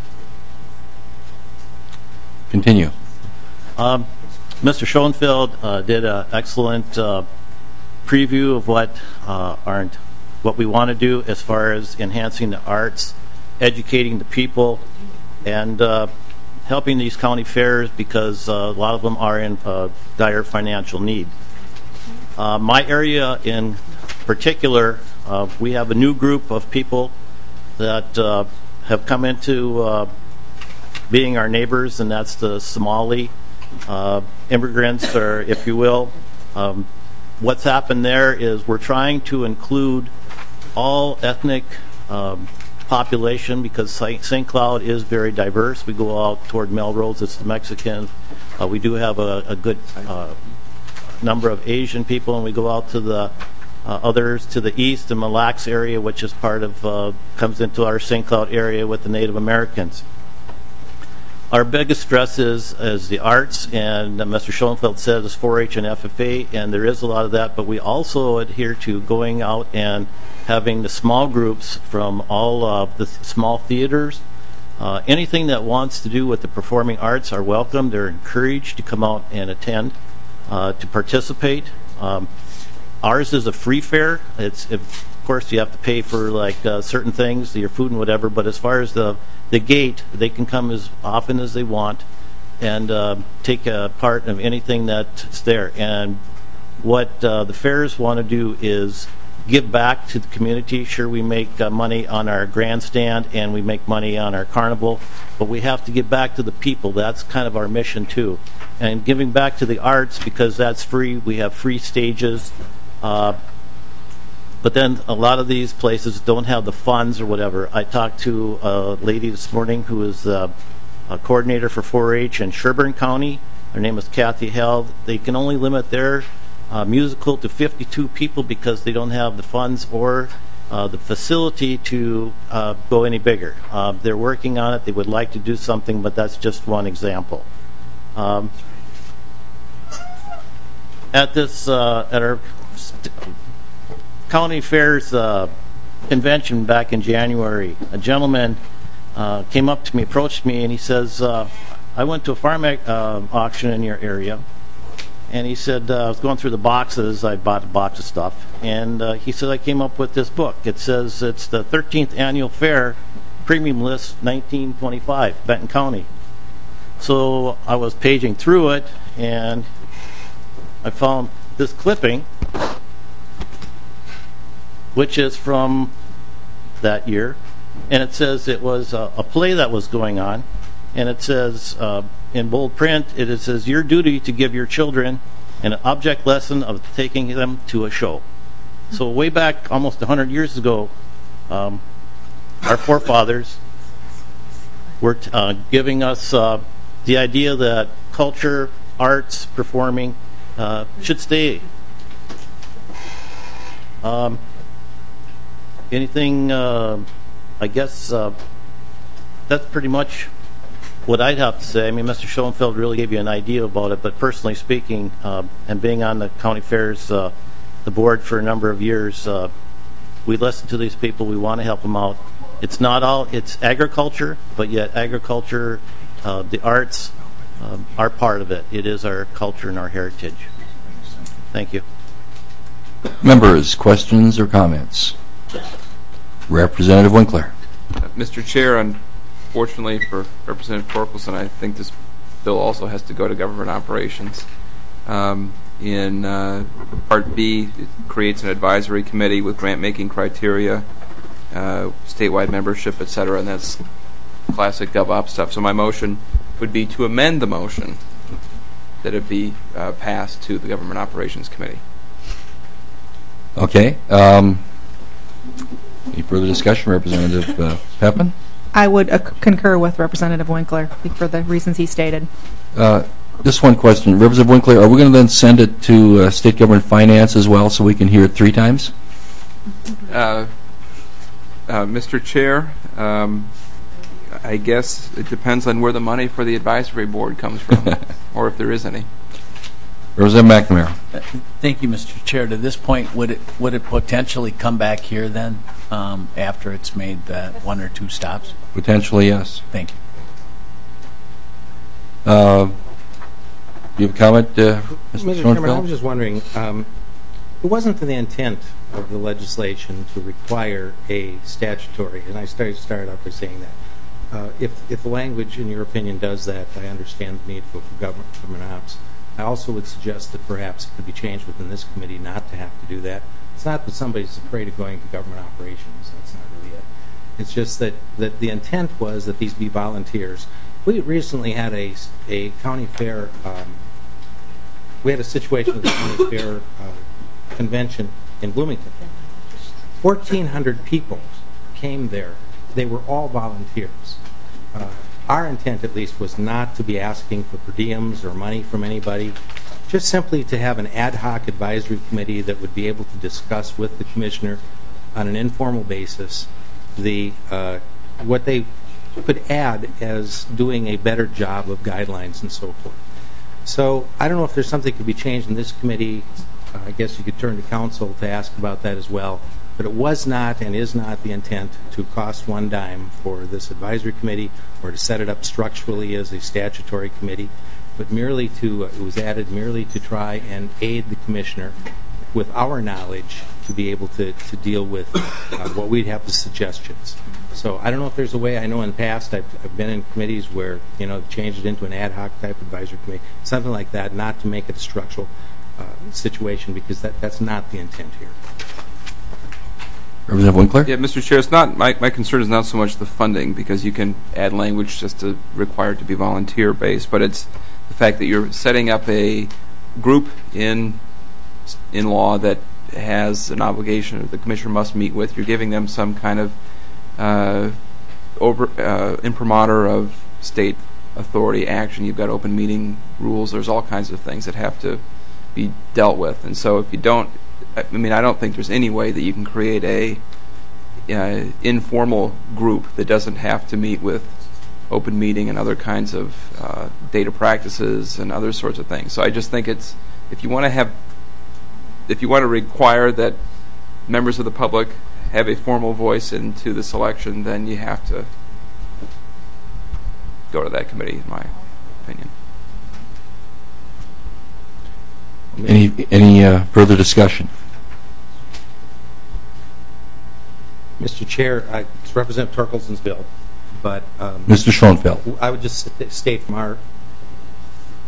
Continue. Um, Mister Schoenfeld uh, did an excellent uh, preview of what uh, aren't what we want to do as far as enhancing the arts, educating the people, and uh, helping these county fairs, because uh, a lot of them are in uh, dire financial need. Uh, my area in particular, uh, we have a new group of people that uh, have come into uh, being our neighbors, and that's the Somali uh, immigrants, or if you will. Um, what's happened there is we're trying to include all ethnic um, population, because Saint Cloud is very diverse. We go out toward Melrose, it's the Mexicans. Uh, we do have a, a good uh, number of Asian people, and we go out to the uh, others to the east, the Mille Lacs area, which is part of, uh, comes into our Saint Cloud area with the Native Americans. Our biggest stress is, is the arts, and uh, Mister Schoenfeld said is four H and F F A, and there is a lot of that, but we also adhere to going out and having the small groups from all of the small theaters. Uh, anything that wants to do with the performing arts are welcome. They're encouraged to come out and attend, uh, to participate. Um, ours is a free fair. It's, it, of course, you have to pay for like uh, certain things, your food and whatever, but as far as the, the gate, they can come as often as they want and uh, take a part of anything that's there. And what uh, the fairs want to do is give back to the community. Sure, we make uh, money on our grandstand and we make money on our carnival, but we have to give back to the people. That's kind of our mission too. And giving back to the arts, because that's free. We have free stages. Uh, but then a lot of these places don't have the funds or whatever. I talked to a lady this morning who is uh, a coordinator for four H in Sherburne County. Her name is Kathy Held. They can only limit their Uh, musical to fifty-two people because they don't have the funds or uh, the facility to uh, go any bigger. Uh, they're working on it. They would like to do something, but that's just one example. Um, at this, uh, at our county fairs uh, convention back in January, a gentleman uh, came up to me, approached me, and he says, uh, I went to a farm uh, auction in your area. And he said, uh, I was going through the boxes, I bought a box of stuff, and uh, he said, I came up with this book. It says it's the thirteenth Annual Fair Premium List nineteen twenty-five, Benton County. So I was paging through it, and I found this clipping, which is from that year, and it says it was a, a play that was going on, and it says uh, in bold print, it says, your duty to give your children an object lesson of taking them to a show. So way back almost one hundred years ago, um, our forefathers were uh, giving us uh, the idea that culture, arts, performing uh, should stay. Um, anything, uh, I guess uh, that's pretty much what I'd have to say. I mean, Mister Schoenfeld really gave you an idea about it, but personally speaking, uh, and being on the county fairs, uh, the board for a number of years, uh, we listen to these people. We want to help them out. It's not all, it's agriculture, but yet agriculture, uh, the arts um, are part of it. It is our culture and our heritage. Thank you. Members, questions or comments? Representative Winkler. Uh, Mister Chair, unfortunately for Representative Torkelson, I think this bill also has to go to government operations. Um, in uh, Part B, it creates an advisory committee with grant-making criteria, uh, statewide membership, et cetera, and that's classic GovOps stuff. So my motion would be to amend the motion that it be uh, passed to the Government Operations Committee. Okay. Um, any further discussion, Representative uh, Pepin? I would uh, concur with Representative Winkler for the reasons he stated. Uh, just one question. Representative Winkler, are we going to then send it to uh, State Government Finance as well so we can hear it three times? Uh, uh, Mister Chair, um, I guess it depends on where the money for the advisory board comes from, or if there is any. Representative McNamara. Thank you, Mister Chair. To this point, would it would it potentially come back here then um, after it's made uh, one or two stops? Potentially, yes. Thank you. Uh, you have a comment, uh, Mister Mister Chairman, I was just wondering, um, it wasn't the intent of the legislation to require a statutory, and I started, started out by saying that. Uh, if, if the language, in your opinion, does that, I understand the need for government, government ops. I also would suggest that perhaps it could be changed within this committee not to have to do that. It's not that somebody's afraid of going to government operations. That's not really it. It's just that, that the intent was that these be volunteers. We recently had a, a county fair, um, we had a situation with the county fair uh, convention in Bloomington. fourteen hundred people came there. They were all volunteers. Uh, Our intent, at least, was not to be asking for per diems or money from anybody, just simply to have an ad hoc advisory committee that would be able to discuss with the commissioner on an informal basis the uh, what they could add as doing a better job of guidelines and so forth. So I don't know if there's something that could be changed in this committee. Uh, I guess you could turn to council to ask about that as well. But it was not and is not the intent to cost one dime for this advisory committee or to set it up structurally as a statutory committee, but merely to, uh, it was added merely to try and aid the commissioner with our knowledge to be able to, to deal with uh, what we'd have the suggestions. So I don't know if there's a way. I know in the past I've, I've been in committees where, you know, changed it into an ad hoc type advisory committee, something like that, not to make it a structural uh, situation, because that, that's not the intent here. Representative Winkler? Yeah, Mister Chair, it's not, my, my concern is not so much the funding, because you can add language just to require it to be volunteer-based, but it's the fact that you're setting up a group in in law that has an obligation that the commissioner must meet with. You're giving them some kind of uh, over uh, imprimatur of state authority action. You've got open meeting rules. There's all kinds of things that have to be dealt with. And so if you don't, I mean, I don't think there's any way that you can create a uh, informal group that doesn't have to meet with open meeting and other kinds of uh, data practices and other sorts of things. So I just think it's, if you want to have, if you want to require that members of the public have a formal voice into the selection, then you have to go to that committee, in my opinion. Any any uh, further discussion? Mister Chair, I, it's Representative Torkelson's bill, but um, Mister Schoenfeld. I would just state from our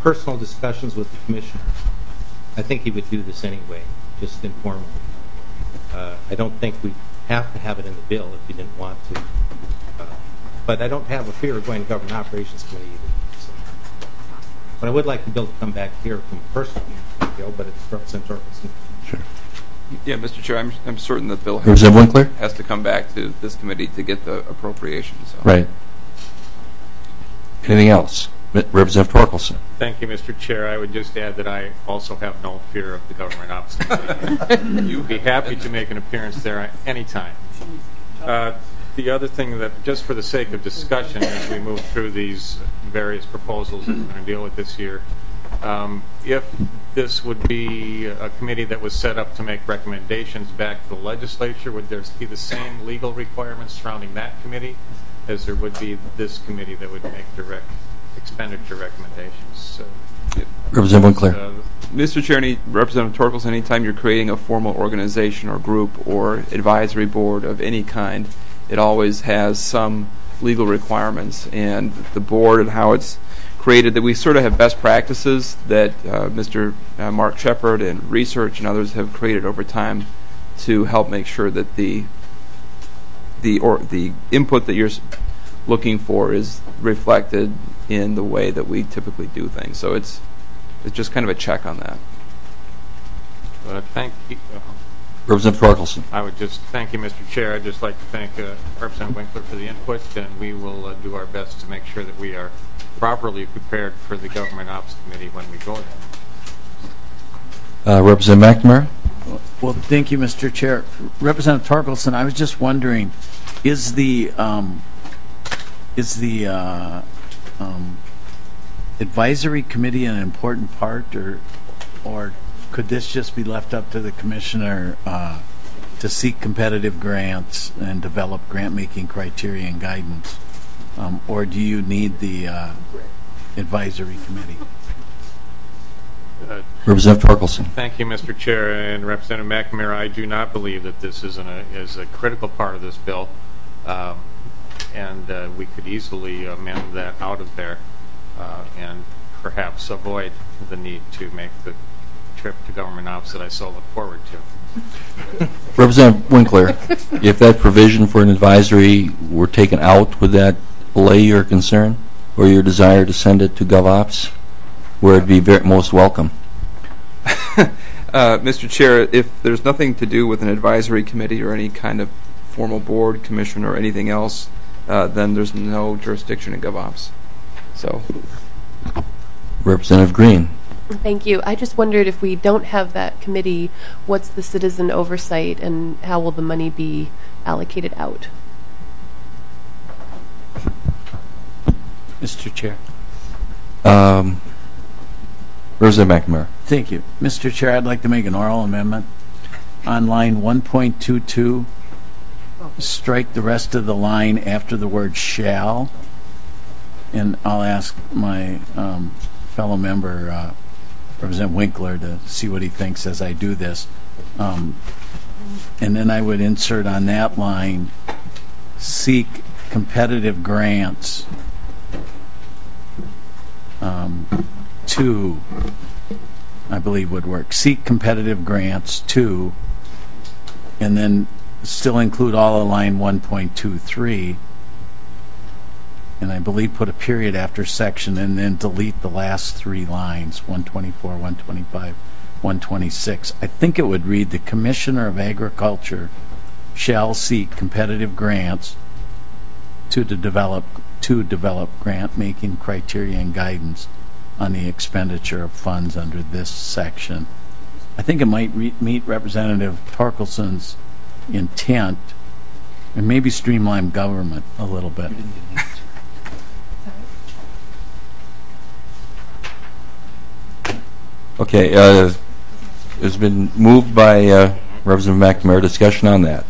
personal discussions with the commissioner. I think he would do this anyway, just informally. Uh, I don't think we have to have it in the bill if you didn't want to. Uh, but I don't have a fear of going to Government Operations Committee either. So. But I would like the bill to come back here from a personal deal, but it's Representative Torkelson. Sure. Yeah, Mister Chair, I'm, I'm certain the bill has, Winkler? has to come back to this committee to get the appropriations. So. Right. Anything else? Representative Torkelson. Thank you, Mister Chair. I would just add that I also have no fear of the Government Ops Committee. You'd be happy to make an appearance there anytime. Uh, the other thing that, just for the sake of discussion as we move through these various proposals that we're going to deal with this year, um, if this would be a committee that was set up to make recommendations back to the legislature, would there be the same legal requirements surrounding that committee as there would be this committee that would make direct expenditure recommendations? So, Representative Winkler. Uh, Mister Chair, any, Representative Torkelson, anytime you're creating a formal organization or group or advisory board of any kind, it always has some legal requirements, and the board and how it's created, that we sort of have best practices that uh, Mister Uh, Mark Shepard and research and others have created over time to help make sure that the the or the input that you're looking for is reflected in the way that we typically do things. So it's it's just kind of a check on that. Uh, thank you. Uh, Representative Torkelson. I would just thank you, Mister Chair. I'd just like to thank uh, Representative Winkler for the input, and we will uh, do our best to make sure that we are properly prepared for the Government Ops Committee when we go there. Uh, Representative McNamara. Well, thank you, Mister Chair. Representative Torkelson, I was just wondering, is the um, is the uh, um, advisory committee an important part, or or could this just be left up to the commissioner uh, to seek competitive grants and develop grant-making criteria and guidance, um, or do you need the uh, advisory committee? Uh, Representative Torkelson. Thank you, Mister Chair, and Representative McNamara. I do not believe that this is, an, a, is a critical part of this bill, um, and uh, we could easily amend that out of there uh, and perhaps avoid the need to make the trip to government ops that I so look forward to. Representative Winkler, if that provision for an advisory were taken out, would that allay your concern or your desire to send it to GovOps, where it'd be very, most welcome? uh, Mister Chair, if there's nothing to do with an advisory committee or any kind of formal board, commission, or anything else, uh, then there's no jurisdiction in GovOps. So, Representative Green. Thank you. I just wondered, if we don't have that committee, what's the citizen oversight and how will the money be allocated out? Mister Chair. Um, Representative McNamara. Thank you. Mister Chair, I'd like to make an oral amendment. On line one point two two, strike the rest of the line after the word shall. And I'll ask my um, fellow member, uh, Representative Winkler, to see what he thinks as I do this. Um, and then I would insert on that line, seek competitive grants um, to, I believe would work, seek competitive grants to, and then still include all of line one point two three, and I believe put a period after section, and then delete the last three lines, one twenty-four, one twenty-five, one twenty-six. I think it would read, the Commissioner of Agriculture shall seek competitive grants to the develop to develop grant-making criteria and guidance on the expenditure of funds under this section. I think it might re meet Representative Torkelson's intent and maybe streamline government a little bit. Okay, uh, it's been moved by uh, Representative McNamara. Discussion on that.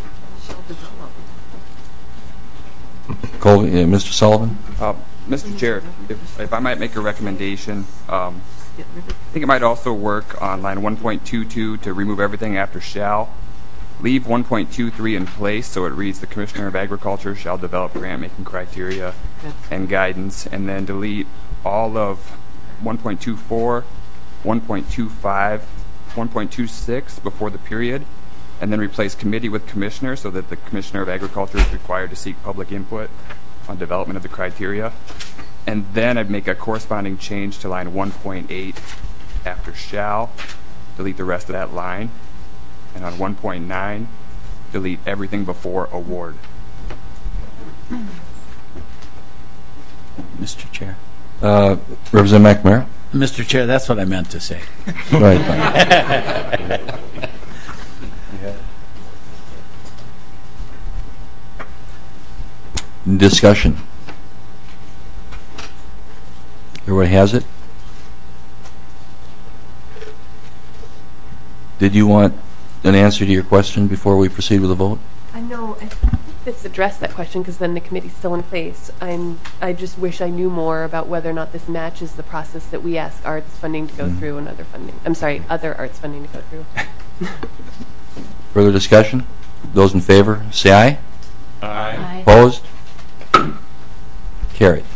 Colby, uh, Mister Sullivan. Uh, Mister Chair, if, if I might make a recommendation, um, I think it might also work on line one point two two to remove everything after shall. Leave one point two three in place so it reads, the Commissioner of Agriculture shall develop grant-making criteria and guidance, and then delete all of one point two four, one point two five, one point two six before the period, and then replace committee with commissioner so that the Commissioner of Agriculture is required to seek public input on development of the criteria. And then I'd make a corresponding change to line one point eight after shall, delete the rest of that line, and on one point nine, delete everything before award. Mister Chair. Uh, Representative McNamara? Mister Chair, that's what I meant to say. Right. Discussion. Everybody has it? Did you want an answer to your question before we proceed with the vote? I know. I think this addressed that question because then the committee's still in place. I'm, I just wish I knew more about whether or not this matches the process that we ask arts funding to go mm. through and other funding. I'm sorry, other arts funding to go through. Further discussion? Those in favor, say aye. Aye. Aye. Opposed? Carried.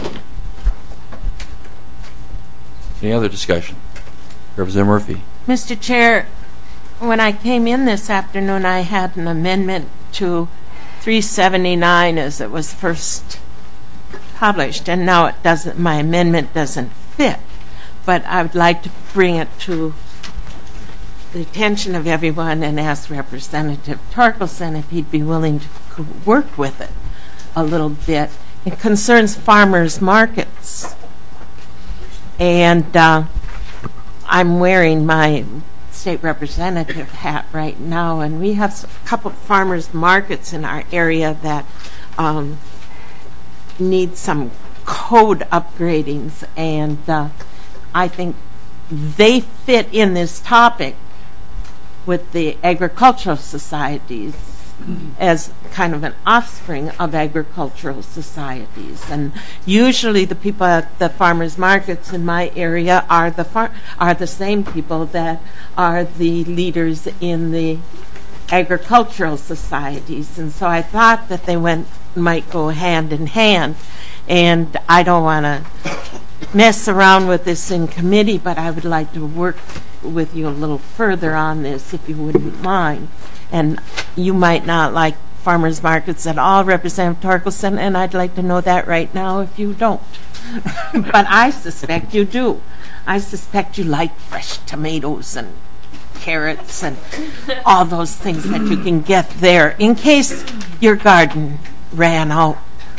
Any other discussion? Representative Murphy. Mister Chair, when I came in this afternoon, I had an amendment to three seventy-nine as it was first published, and now it doesn't. My amendment doesn't fit, but I would like to bring it to the attention of everyone and ask Representative Torkelson if he'd be willing to work with it a little bit. It concerns farmers markets, and uh, I'm wearing my state representative hat right now, and we have a couple of farmers markets in our area that um, need some code upgradings, and uh, I think they fit in this topic with the agricultural societies as kind of an offspring of agricultural societies. And usually the people at the farmers markets in my area are the far- are the same people that are the leaders in the agricultural societies. And so I thought that they went might go hand in hand. And I don't want to mess around with this in committee, but I would like to work with you a little further on this if you wouldn't mind. And you might not like farmers markets at all, Representative Torkelson, and I'd like to know that right now if you don't. But I suspect you do. I suspect you like fresh tomatoes and carrots and all those things that you can get there in case your garden ran out.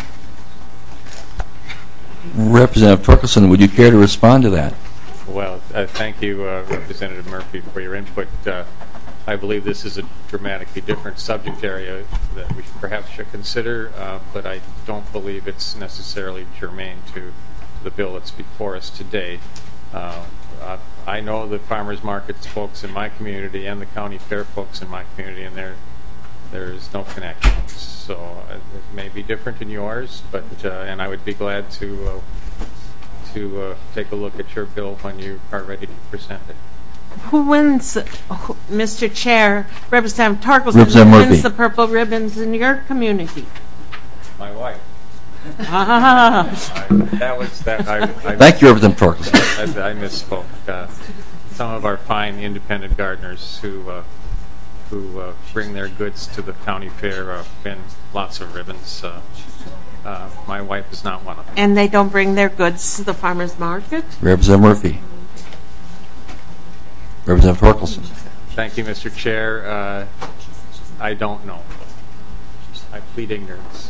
Representative Torkelson, would you care to respond to that? Well, uh, thank you, uh, Representative Murphy, for your input. Uh, I believe this is a dramatically different subject area that we perhaps should consider, uh, but I don't believe it's necessarily germane to the bill that's before us today. Uh, uh, I know the farmers markets folks in my community and the county fair folks in my community, and there there's no connection. So uh, it may be different in yours, but uh, and I would be glad to uh, to uh, take a look at your bill when you are ready to present it. Who wins, who, Mister Chair, Representative Torkelson, Representative who Murphy. wins the purple ribbons in your community? My wife. Ah. I, that was that. I, I Thank you, Representative Torkelson. I, I misspoke. Uh, some of our fine independent gardeners who uh, who uh, bring their goods to the county fair uh, win lots of ribbons. Uh, uh, my wife is not one of them. And they don't bring their goods to the farmers market? Representative Murphy. Representative Torkelson. Thank you, Mister Chair. Uh, I don't know. I plead ignorance.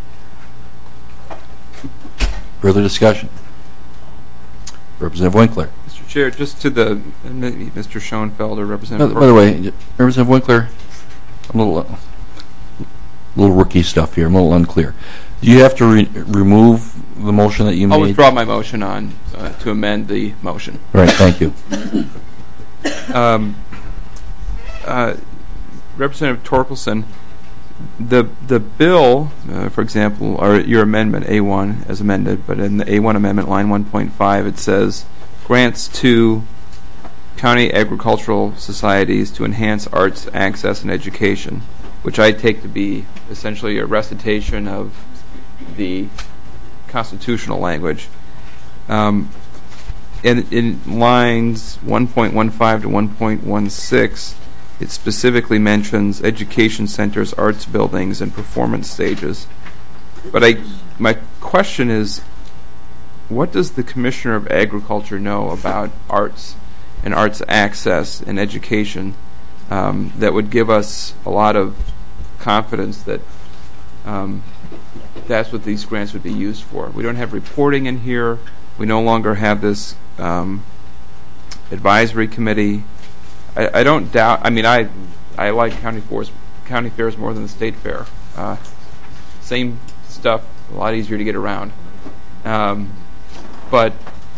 Further discussion? Representative Winkler. Mister Chair, just to the maybe Mister Schoenfeld or Representative. No, by the way, Representative Winkler, I'm a little, uh, little rookie stuff here. I'm a little unclear. Do you have to re- remove the motion that you made? I'll withdraw my motion on uh, to amend the motion. Right. Thank you. Um, uh, Representative Torkelson, the the bill, uh, for example, or your amendment A one as amended, but in the A one amendment, line one point five, it says grants to county agricultural societies to enhance arts access and education, which I take to be essentially a recitation of the constitutional language. Um, in, in lines one point one five to one point one six, it specifically mentions education centers, arts buildings, and performance stages. But I, my question is, what does the Commissioner of Agriculture know about arts and arts access and education um, that would give us a lot of confidence that um, that's what these grants would be used for? We don't have reporting in here. We no longer have this um, advisory committee. I, I don't doubt. I mean, I I like county fairs, county fairs more than the state fair. Uh, same stuff, a lot easier to get around. Um, but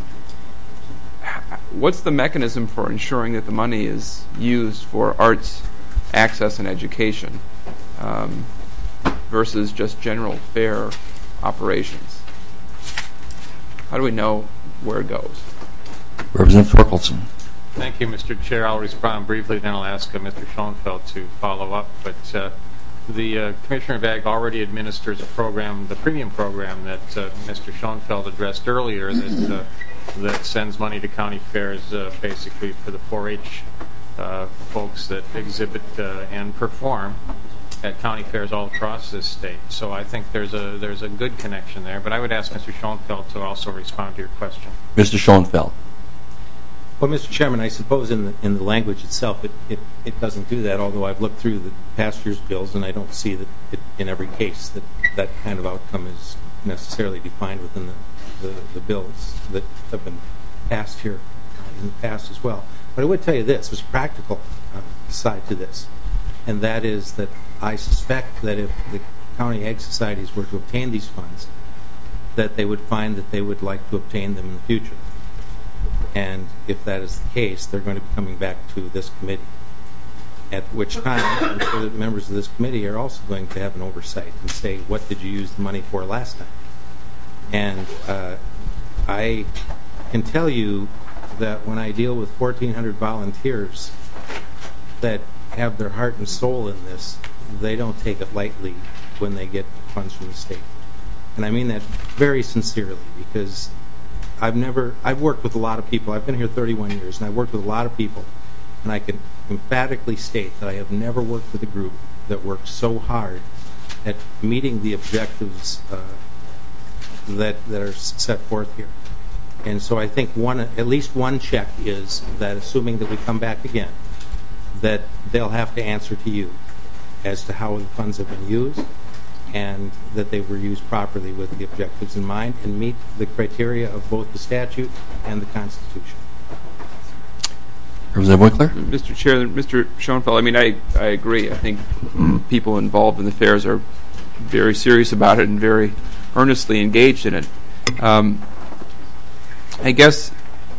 what's the mechanism for ensuring that the money is used for arts access and education um, versus just general fair operations? How do we know where it goes? Representative Torkelson. Thank you, Mister Chair. I'll respond briefly, then I'll ask uh, Mister Schoenfeld to follow up. But uh, the uh, Commissioner of Ag already administers a program, the premium program that uh, Mister Schoenfeld addressed earlier, that uh, that sends money to county fairs uh, basically for the four H uh, folks that exhibit uh, and perform at county fairs all across this state. So I think there's a there's a good connection there. But I would ask Mister Schoenfeld to also respond to your question. Mister Schoenfeld. Well, Mister Chairman, I suppose in the in the language itself, it, it, it doesn't do that, although I've looked through the past year's bills, and I don't see that it, in every case that that kind of outcome is necessarily defined within the, the, the bills that have been passed here in the past as well. But I would tell you this, there's a practical uh, side to this, and that is that I suspect that if the county ag societies were to obtain these funds, that they would find that they would like to obtain them in the future. And if that is the case, they're going to be coming back to this committee, at which time I'm sure that members of this committee are also going to have an oversight and say, what did you use the money for last time? And uh, I can tell you that when I deal with fourteen hundred volunteers that have their heart and soul in this, they don't take it lightly when they get funds from the state. And I mean that very sincerely, because I've never, I've worked with a lot of people. I've been here thirty-one years, and I've worked with a lot of people, and I can emphatically state that I have never worked with a group that worked so hard at meeting the objectives uh, that that are set forth here. And so I think one, at least one check is that, assuming that we come back again, that they'll have to answer to you as to how the funds have been used, and that they were used properly with the objectives in mind and meet the criteria of both the statute and the Constitution. Representative Winkler? Mister Chair, Mister Schoenfeld, I mean, I, I agree. I think people involved in the fairs are very serious about it and very earnestly engaged in it. Um, I guess,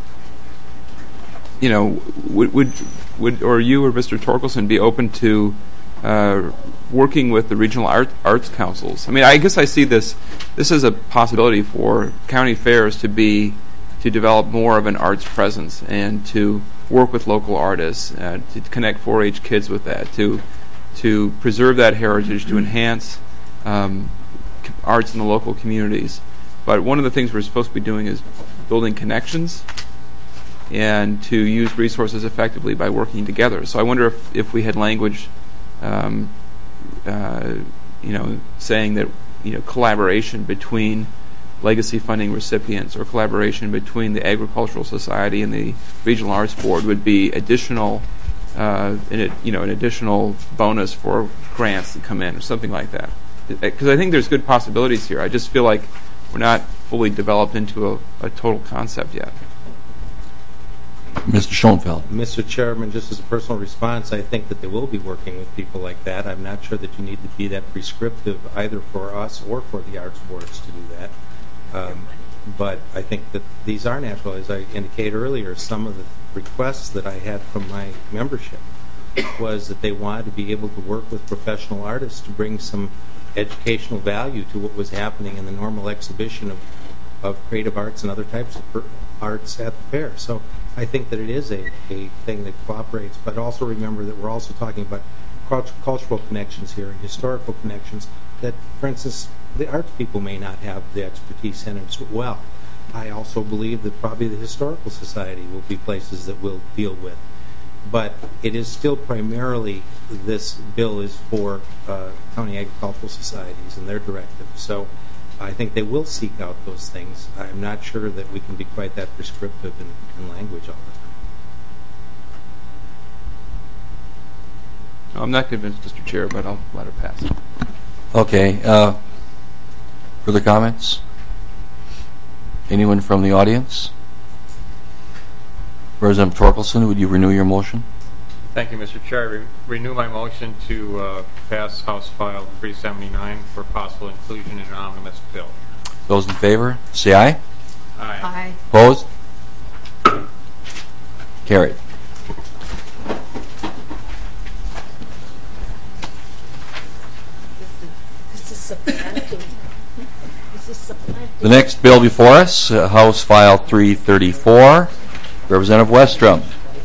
you know, would, would, would or you or Mister Torkelson be open to uh, working with the regional art, arts councils? I mean, I guess I see this this is a possibility for county fairs to be to develop more of an arts presence and to work with local artists, uh, to connect four H kids with that, to to preserve that heritage, to enhance um, arts in the local communities. But one of the things we're supposed to be doing is building connections and to use resources effectively by working together. So I wonder if, if we had language Um, uh, you know, saying that, you know, collaboration between legacy funding recipients or collaboration between the Agricultural Society and the Regional Arts Board would be additional, uh, in a, you know, an additional bonus for grants that come in or something like that. Because I think there's good possibilities here. I just feel like we're not fully developed into a, a total concept yet. Mister Schoenfeld. Mister Chairman, just as a personal response, I think that they will be working with people like that. I'm not sure that you need to be that prescriptive either for us or for the arts boards to do that. Um, but I think that these are natural. As I indicated earlier, some of the requests that I had from my membership was that they wanted to be able to work with professional artists to bring some educational value to what was happening in the normal exhibition of, of creative arts and other types of arts at the fair. So I think that it is a, a thing that cooperates, but also remember that we're also talking about cult- cultural connections here and historical connections that, for instance, the arts people may not have the expertise in as well. I also believe that probably the Historical Society will be places that we'll deal with. But it is still primarily, this bill is for uh, county agricultural societies and their directives. So I think they will seek out those things. I'm not sure that we can be quite that prescriptive in, in language all the time. I'm not convinced, Mister Chair, but I'll let her pass. Okay. Uh, further comments? Anyone from the audience? Representative Torkelson, would you renew your motion? Thank you, Mister Chair. I re renew my motion to uh, pass House File three seventy-nine for possible inclusion in an omnibus bill. Those in favor, say aye. Aye. Aye. Opposed? Carried. This is supplanting. This is supplanting. The next bill before us, uh, House File three thirty-four, Representative Westrom.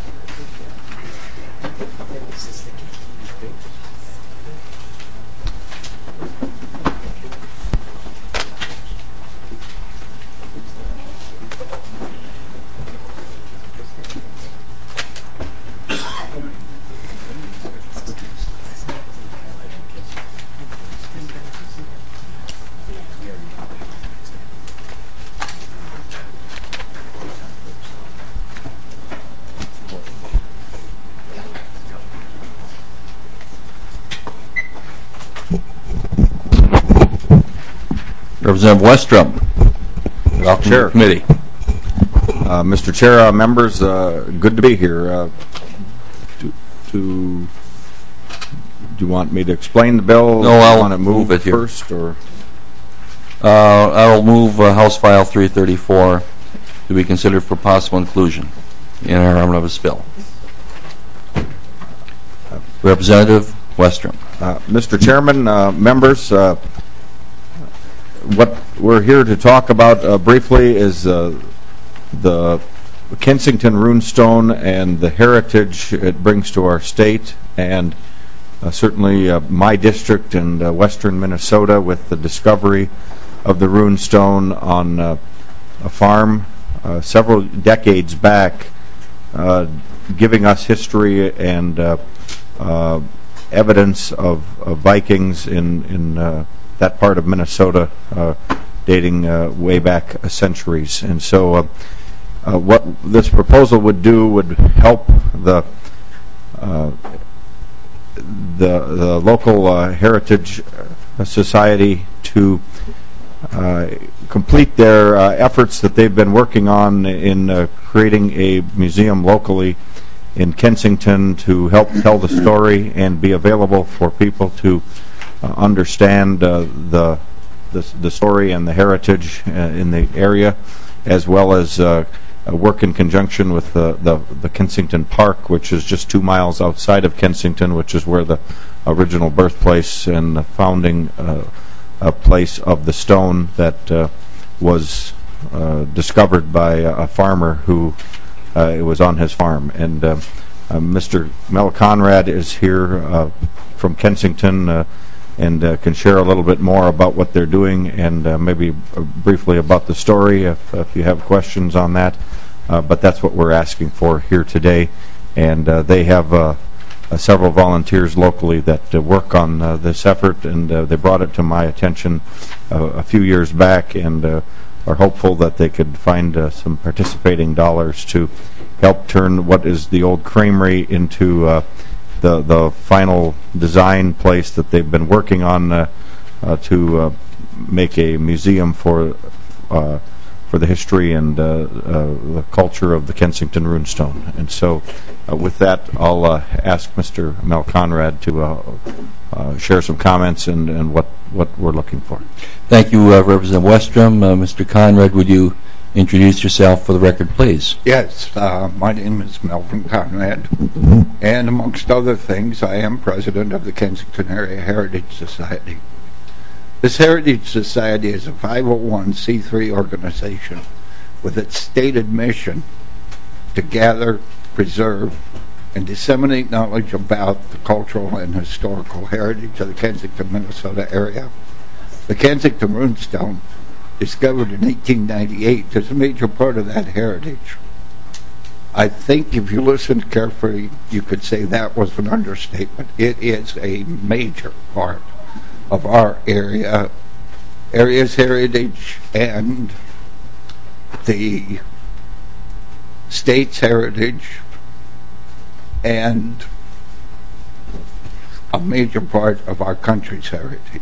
Representative Westrom. Welcome Chair. to the committee. Uh, Mister Chair, uh, members, uh, good to be here. Uh, to, to, do you want me to explain the bill? No, I'll want to move, move it here. first, or Uh, I'll move uh, House File three thirty-four to be considered for possible inclusion in our omnibus bill. Representative Westrom. Uh, Mister Chairman, uh, members, uh, what we're here to talk about uh, briefly is uh, the Kensington runestone and the heritage it brings to our state, and uh, certainly uh, my district and uh, western Minnesota, with the discovery of the runestone on uh, a farm uh, several decades back, uh, giving us history and uh, uh, evidence of, of Vikings in, in uh, that part of Minnesota, uh, dating uh, way back uh, centuries. And so uh, uh, what this proposal would do would help the uh, the, the local uh, heritage society to uh, complete their uh, efforts that they've been working on in uh, creating a museum locally in Kensington to help tell the story and be available for people to uh, understand uh, the, the the story and the heritage uh, in the area, as well as uh, uh, work in conjunction with the, the the Kensington Park, which is just two miles outside of Kensington, which is where the original birthplace and the founding uh, uh, place of the stone that uh, was uh, discovered by a, a farmer who uh, it was on his farm. And uh, uh, Mister Mel Conrad is here uh, from Kensington uh, and uh, can share a little bit more about what they're doing, and uh, maybe uh, briefly about the story if, if you have questions on that. Uh, but that's what we're asking for here today. And uh, they have uh, uh, several volunteers locally that uh, work on uh, this effort, and uh, they brought it to my attention uh, a few years back, and uh, are hopeful that they could find uh, some participating dollars to help turn what is the old creamery into uh, the the final design place that they've been working on uh, uh, to uh, make a museum for uh, for the history and uh, uh, the culture of the Kensington runestone. And so uh, with that, I'll uh, ask Mister Mel Conrad to uh, uh, share some comments and, and what, what we're looking for. Thank you, uh, Representative Westrom. Uh, Mister Conrad, would you introduce yourself for the record, please? Yes, uh, my name is Melvin Conrad, and amongst other things, I am president of the Kensington Area Heritage Society. This Heritage Society is a five oh one c three organization with its stated mission to gather, preserve, and disseminate knowledge about the cultural and historical heritage of the Kensington, Minnesota area. The Kensington runestone discovered in eighteen ninety-eight is a major part of that heritage. I think if you listen carefully, you could say that was an understatement. It is a major part of our area, area's heritage and the state's heritage, and a major part of our country's heritage.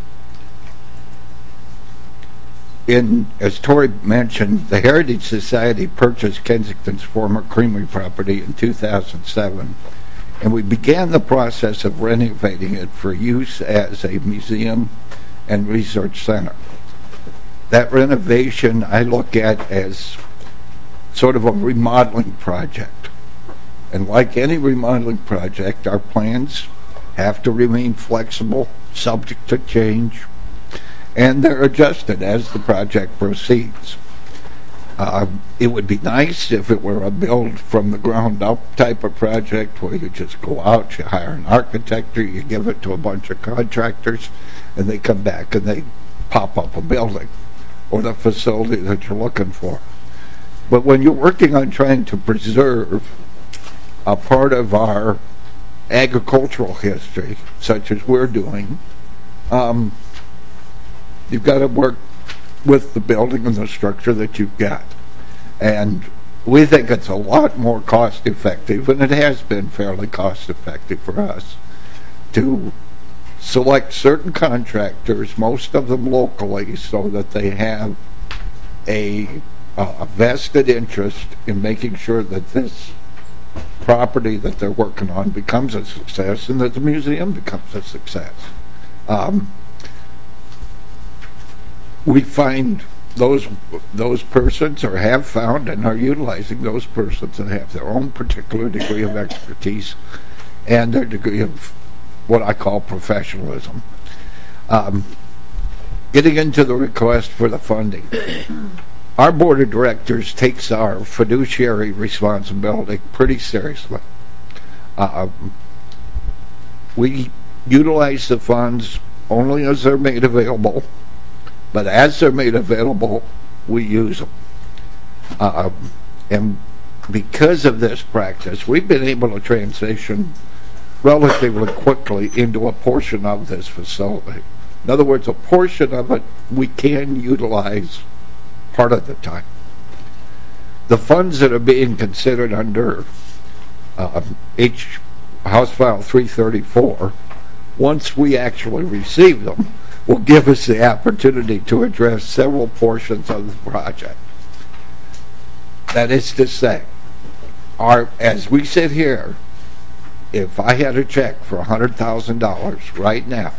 In, as Tori mentioned, the Heritage Society purchased Kensington's former creamery property in two thousand seven, and we began the process of renovating it for use as a museum and research center. That renovation I look at as sort of a remodeling project. And like any remodeling project, our plans have to remain flexible, subject to change, and they're adjusted as the project proceeds. Uh, it would be nice if it were a build from the ground up type of project where you just go out, you hire an architect, or you give it to a bunch of contractors, and they come back and they pop up a building or the facility that you're looking for. But when you're working on trying to preserve a part of our agricultural history, such as we're doing, um, you've got to work with the building and the structure that you've got. And we think it's a lot more cost effective, and it has been fairly cost effective for us, to select certain contractors, most of them locally, so that they have a, uh, a vested interest in making sure that this property that they're working on becomes a success and that the museum becomes a success. Um, we find those those persons, or have found and are utilizing those persons that have their own particular degree of expertise and their degree of what I call professionalism. Um, getting into the request for the funding, our board of directors takes our fiduciary responsibility pretty seriously. Uh, we utilize the funds only as they're made available, but as they're made available, we use them. Uh, and because of this practice, we've been able to transition relatively quickly into a portion of this facility. In other words, a portion of it we can utilize part of the time. The funds that are being considered under uh, H House File three thirty-four, once we actually receive them, will give us the opportunity to address several portions of the project. That is to say, our, as we sit here, if I had a check for one hundred thousand dollars right now,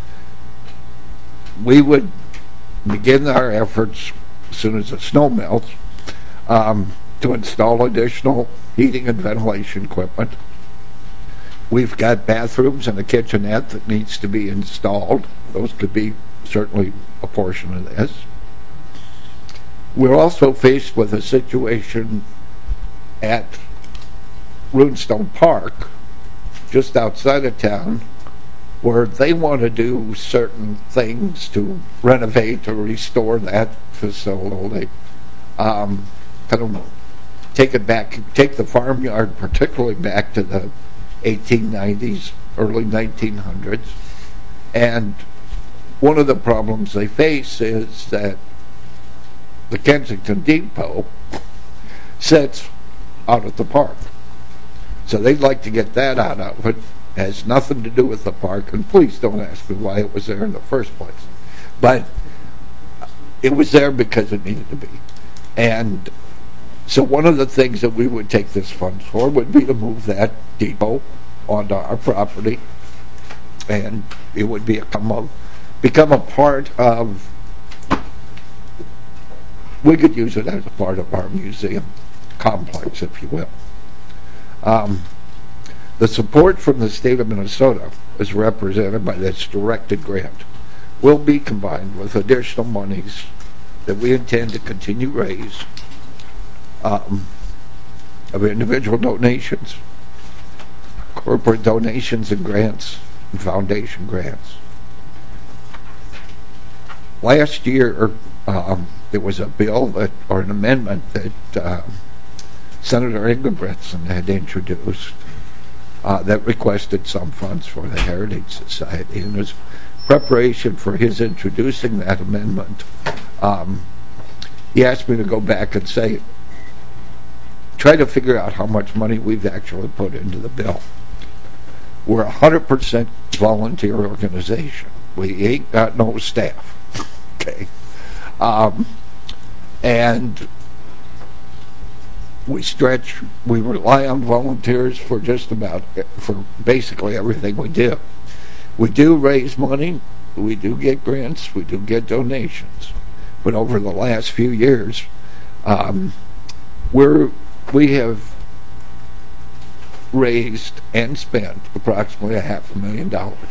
we would begin our efforts as soon as the snow melts um, to install additional heating and ventilation equipment. We've got bathrooms and a kitchenette that needs to be installed. Those could be certainly a portion of this. We're also faced with a situation at Runestone Park, just outside of town, where they want to do certain things to renovate or restore that facility. Um, kind of take it back, take the farmyard particularly back to the eighteen nineties, early nineteen hundreds. And one of the problems they face is that the Kensington Depot sits out at the park. So they'd like to get that out of it. It has nothing to do with the park, and please don't ask me why it was there in the first place. But it was there because it needed to be. And so one of the things that we would take this fund for would be to move that depot onto our property, and it would become a, become a part of, we could use it as a part of our museum complex, if you will. Um, the support from the state of Minnesota, as represented by this directed grant, will be combined with additional monies that we intend to continue raise um, of individual donations, corporate donations and grants, and foundation grants. Last year, um, there was a bill that, or an amendment that um, Senator Ingebretson had introduced uh, that requested some funds for the Heritage Society. And as preparation for his introducing that amendment, um, he asked me to go back and say, try to figure out how much money we've actually put into the bill. We're a one hundred percent volunteer organization. We ain't got no staff. Okay. Um, and we stretch, we rely on volunteers for just about, for basically everything we do. We do raise money, we do get grants, we do get donations. But over the last few years, um, we're, we have raised and spent approximately a half a million dollars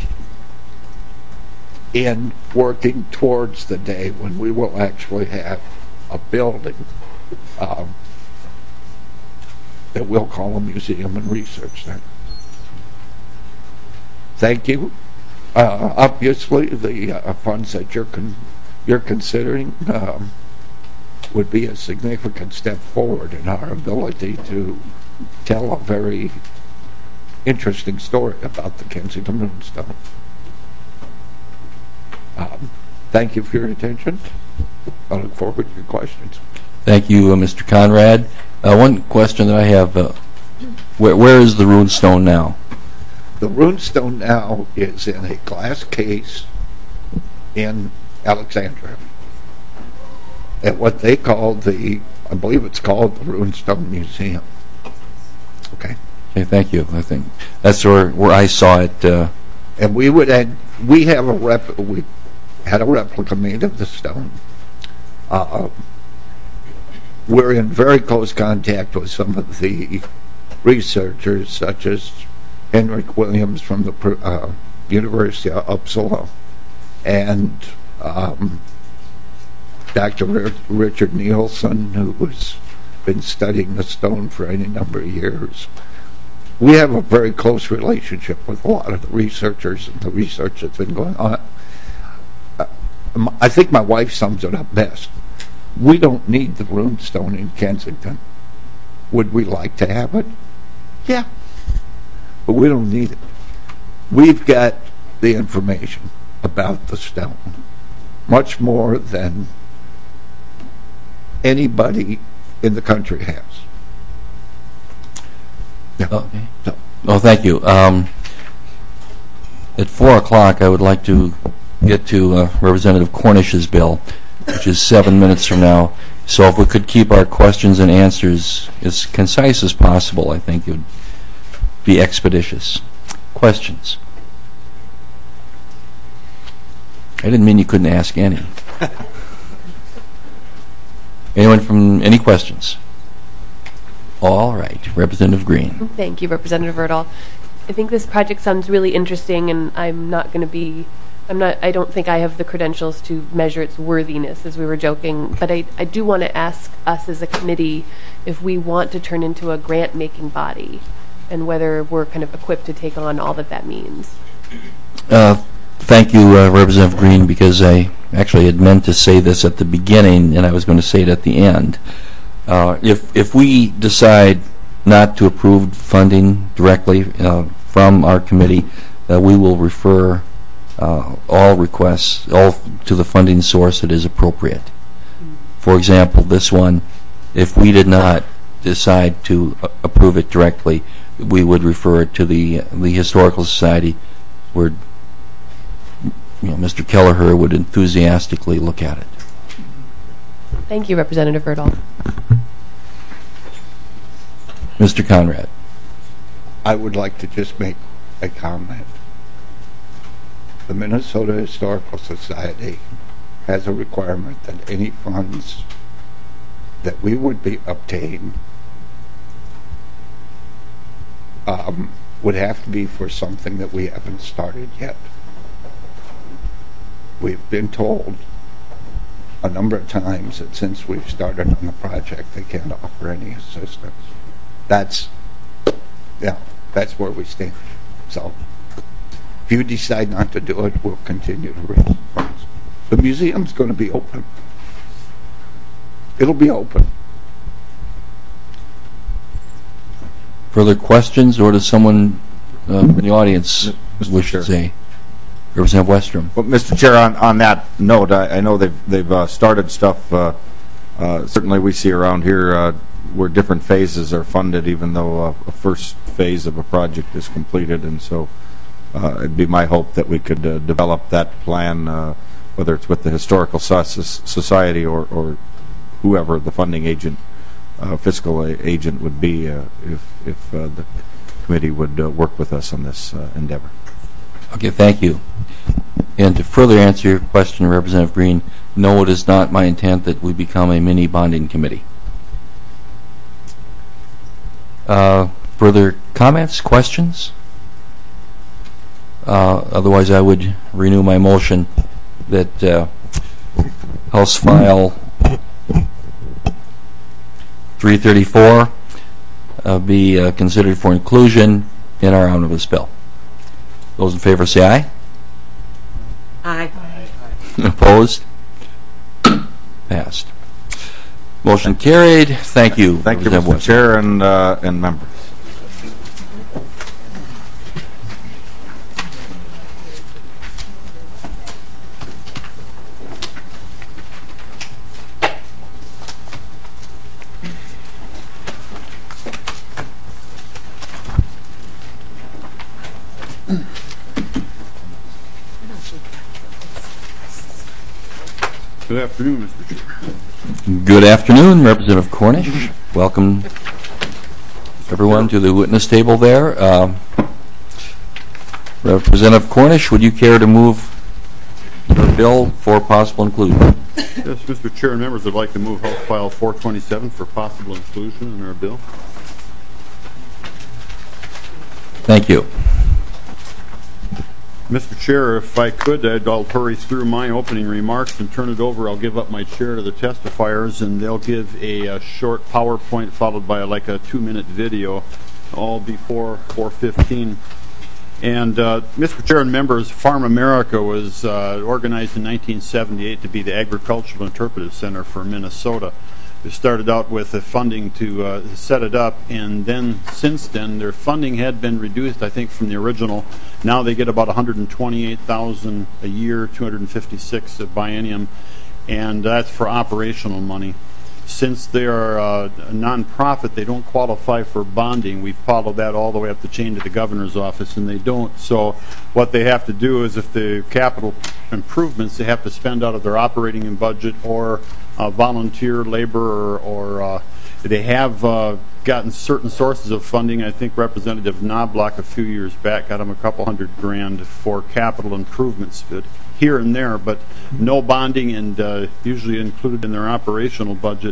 in working towards the day when we will actually have a building um, that we'll call a museum and research center. Thank you. Uh, obviously, the uh, funds that you're con you're considering um, would be a significant step forward in our ability to tell a very interesting story about the Kensington Moonstone. Um, thank you for your attention. I look forward to your questions. Thank you, uh, Mister Conrad. Uh, one question that I have, uh, where, where is the runestone now? The runestone now is in a glass case in Alexandria at what they call the, I believe it's called the Runestone Museum. Okay. Okay, thank you. I think that's where, where I saw it. Uh, and we would add, we have a rep, we had a replica made of the stone. Uh, we're in very close contact with some of the researchers, such as Henrik Williams from the uh, University of Uppsala and um, Doctor R Richard Nielsen, who's been studying the stone for any number of years. We have a very close relationship with a lot of the researchers and the research that's been going on. Uh, I think my wife sums it up best. We don't need the runestone in Kensington. Would we like to have it? Yeah. But we don't need it. We've got the information about the stone, much more than anybody in the country has. Yeah. Okay. So. Oh, thank you. Um, at four o'clock, I would like to get to uh, Representative Cornish's bill, which is seven minutes from now. So if we could keep our questions and answers as concise as possible, I think it would be expeditious. Questions? I didn't mean you couldn't ask any. Anyone from, any questions? All right, Representative Green. Thank you, Representative Erdahl. I think this project sounds really interesting, and I'm not going to be, I'm not, I don't think I have the credentials to measure its worthiness, as we were joking, but I, I do want to ask us as a committee if we want to turn into a grant-making body, and whether we're kind of equipped to take on all that that means. Uh, thank you, uh, Representative Green, because I actually had meant to say this at the beginning, and I was going to say it at the end. Uh, if if we decide not to approve funding directly uh, from our committee, uh, we will refer uh, all requests all to the funding source that is appropriate. For example, this one, if we did not decide to uh, approve it directly, we would refer it to the the Historical Society, where you know, Mister Kelleher would enthusiastically look at it. Thank you, Representative Erdahl. Mister Conrad. I would like to just make a comment. The Minnesota Historical Society has a requirement that any funds that we would be obtained um, would have to be for something that we haven't started yet. We've been told a number of times that since we've started on the project, they can't offer any assistance. That's, yeah, that's where we stand. So, if you decide not to do it, we'll continue to raise funds. The museum's going to be open. it'll be open. Further questions, or does someone uh, in the audience wish to say? Representative Westrom. Well, Mister Chair, on, on that note, I, I know they've, they've uh, started stuff, uh, uh, certainly we see around here uh, where different phases are funded, even though uh, a first phase of a project is completed, and so uh, it'd be my hope that we could uh, develop that plan, uh, whether it's with the Historical Society or, or whoever the funding agent, uh, fiscal agent would be, uh, if, if uh, the committee would uh, work with us on this uh, endeavor. Okay, thank you. And to further answer your question, Representative Green, no, it is not my intent that we become a mini bonding committee. Uh, further comments, questions? Uh, otherwise, I would renew my motion that uh, House File three thirty-four uh, be uh, considered for inclusion in our omnibus bill. Those in favor say aye. Aye. Opposed? Passed. Motion carried. Thank you. Thank you, Mister Chair and, uh, and members. Good afternoon, Mister Chair. Good afternoon, Representative Cornish. Welcome, everyone, to the witness table there. Uh, Representative Cornish, would you care to move your bill for possible inclusion? Yes, Mister Chair and members, I'd like to move House File four twenty-seven for possible inclusion in our bill. Thank you. Mister Chair, if I could, I'd, I'll hurry through my opening remarks and turn it over. I'll give up my chair to the testifiers, and they'll give a, a short PowerPoint followed by like a two-minute video, all before four fifteen. And uh, Mister Chair and members, Farm America was uh, organized in nineteen seventy-eight to be the Agricultural Interpretive Center for Minnesota. They started out with the funding to uh, set it up, and then since then their funding had been reduced, I think, from the original. Now they get about one hundred twenty-eight thousand dollars a year, two hundred fifty-six a biennium, and that's for operational money. Since they are uh, a nonprofit, they don't qualify for bonding. We've followed that all the way up the chain to the governor's office, and they don't. So what they have to do is, if the capital improvements, they have to spend out of their operating budget or uh, volunteer labor, or, or uh, they have uh, gotten certain sources of funding. I think Representative Knobloch a few years back got them a couple hundred grand for capital improvements here and there, but no bonding, and uh, usually included in their operational budget.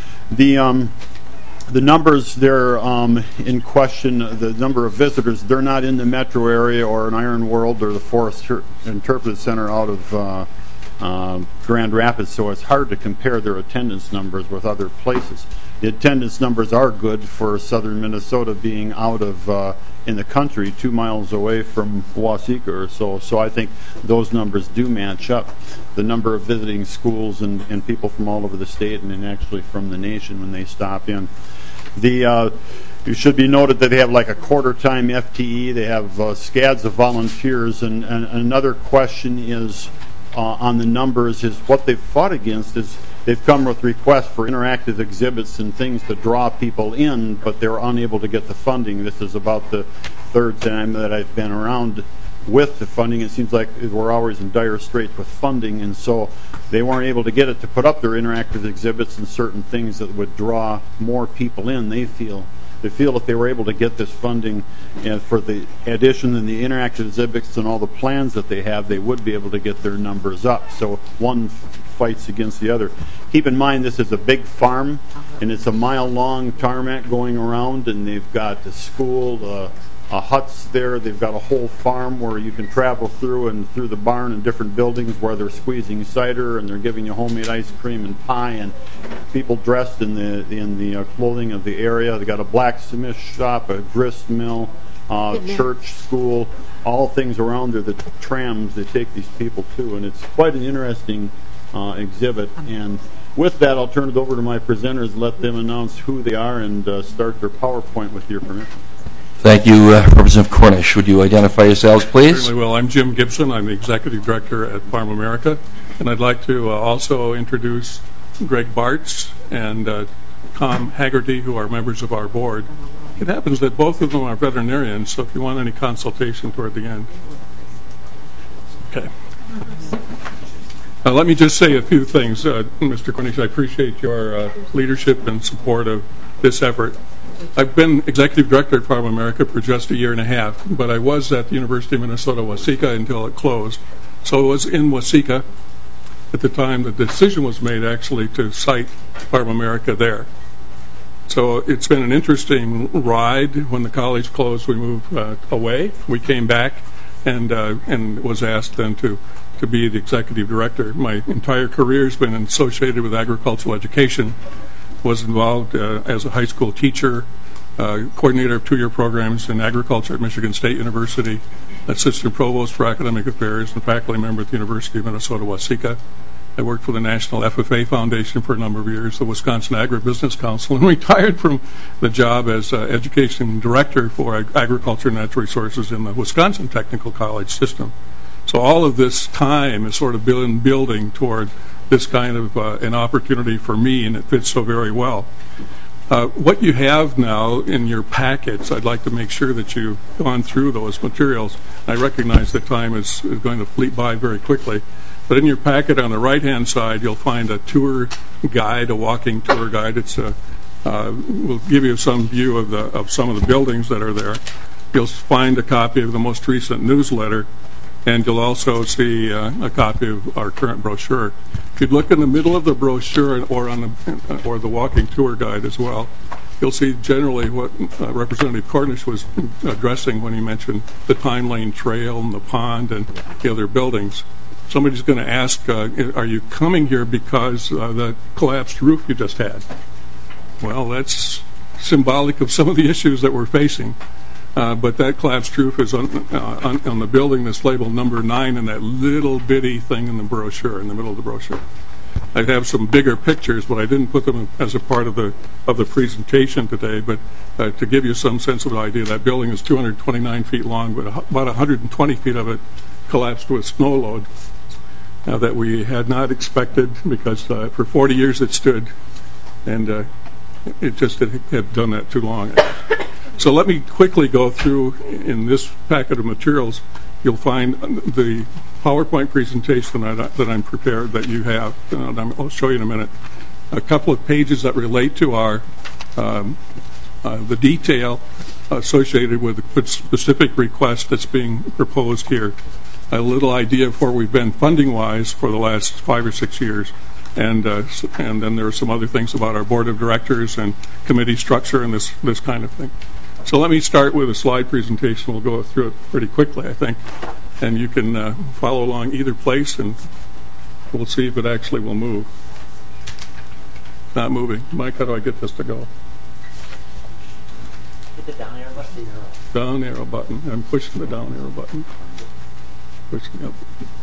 The um, the numbers there um, in question, the number of visitors, they're not in the metro area or in Iron World or the Forest Interpretive Center out of uh, uh, Grand Rapids, so it's hard to compare their attendance numbers with other places. The attendance numbers are good for southern Minnesota, being out of uh, in the country, two miles away from Waseca or so. So I think those numbers do match up. The number of visiting schools and, and people from all over the state, and then actually from the nation when they stop in. The uh, it should be noted that they have like a quarter-time F T E. They have uh, scads of volunteers, and, and another question is uh, on the numbers is what they've fought against is they've come with requests for interactive exhibits and things to draw people in, but they're unable to get the funding. This is about the third time that I've been around with the funding. It seems like we're always in dire straits with funding, and so they weren't able to get it to put up their interactive exhibits and certain things that would draw more people in. They feel they feel if they were able to get this funding and for the addition and the interactive exhibits and all the plans that they have, they would be able to get their numbers up. So one fights against the other. Keep in mind, this is a big farm, and it's a mile-long tarmac going around, and they've got the school, uh, uh, huts there. They've got a whole farm where you can travel through, and through the barn and different buildings where they're squeezing cider, and they're giving you homemade ice cream and pie, and people dressed in the in the uh, clothing of the area. They got a blacksmith shop, a grist mill, uh, church, school, all things around there. The trams they take these people to, and it's quite an interesting Uh, exhibit, and With that, I'll turn it over to my presenters, let them announce who they are, and uh, start their PowerPoint with your permission. Thank you, uh, Representative Cornish. Would you identify yourselves, please? Certainly will. I'm Jim Gibson. I'm the Executive Director at Farm America. And I'd like to uh, also introduce Greg Bartz and uh, Tom Haggerty, who are members of our board. It happens that both of them are veterinarians, so if you want any consultation toward the end. Okay. Uh, let me just say a few things. Uh, Mister Cornish, I appreciate your uh, leadership and support of this effort. I've been Executive Director at Farm America for just a year and a half, but I was at the University of Minnesota Waseca until it closed. So I was in Waseca at the time the decision was made actually to site Farm America there. So it's been an interesting ride. When the college closed, we moved uh, away. We came back and uh, and was asked then to, to be the Executive Director. My entire career has been associated with agricultural education. Was involved uh, as a high school teacher, uh, coordinator of two-year programs in agriculture at Michigan State University, assistant provost for academic affairs, and faculty member at the University of Minnesota Waseca. I worked for the National F F A Foundation for a number of years, the Wisconsin Agribusiness Council, and retired from the job as uh, education director for ag- agriculture and natural resources in the Wisconsin Technical College system. So all of this time is sort of been building toward this kind of uh, an opportunity for me, and it fits so very well. Uh, what you have now in your packets, I'd like to make sure that you've gone through those materials. I recognize that time is, is going to fleet by very quickly, but in your packet on the right-hand side, you'll find a tour guide, a walking tour guide. It's a, uh, will give you some view of the of some of the buildings that are there. You'll find a copy of the most recent newsletter, and you'll also see uh, a copy of our current brochure. If you look in the middle of the brochure or on the or the walking tour guide as well, you'll see generally what uh, Representative Cornish was addressing when he mentioned the Time Lane Trail and the pond and the other buildings. Somebody's going to ask, uh, are you coming here because uh, the collapsed roof you just had? Well, that's symbolic of some of the issues that we're facing. Uh, but that collapsed roof is on, uh, on, on the building that's labeled number nine in that little bitty thing in the brochure, in the middle of the brochure. I have some bigger pictures, but I didn't put them as a part of the of the presentation today. But uh, to give you some sense of an idea, that building is two hundred twenty-nine feet long, but about one hundred twenty feet of it collapsed with snow load uh, that we had not expected, because uh, for forty years it stood, and uh, it just had, had done that too long. So let me quickly go through, in this packet of materials, you'll find the PowerPoint presentation that, I, that I'm prepared that you have, and I'll show you in a minute. A couple of pages that relate to our, um, uh, the detail associated with the specific request that's being proposed here. A little idea of where we've been funding-wise for the last five or six years. And uh, and then there are some other things about our board of directors and committee structure and this, this kind of thing. So let me start with a slide presentation. We'll go through it pretty quickly, I think. And you can uh, follow along either place, and we'll see if it actually will move. It's not moving. Mike, how do I get this to go? Hit the down arrow button. Down arrow button. I'm pushing the down arrow button. Pushing up.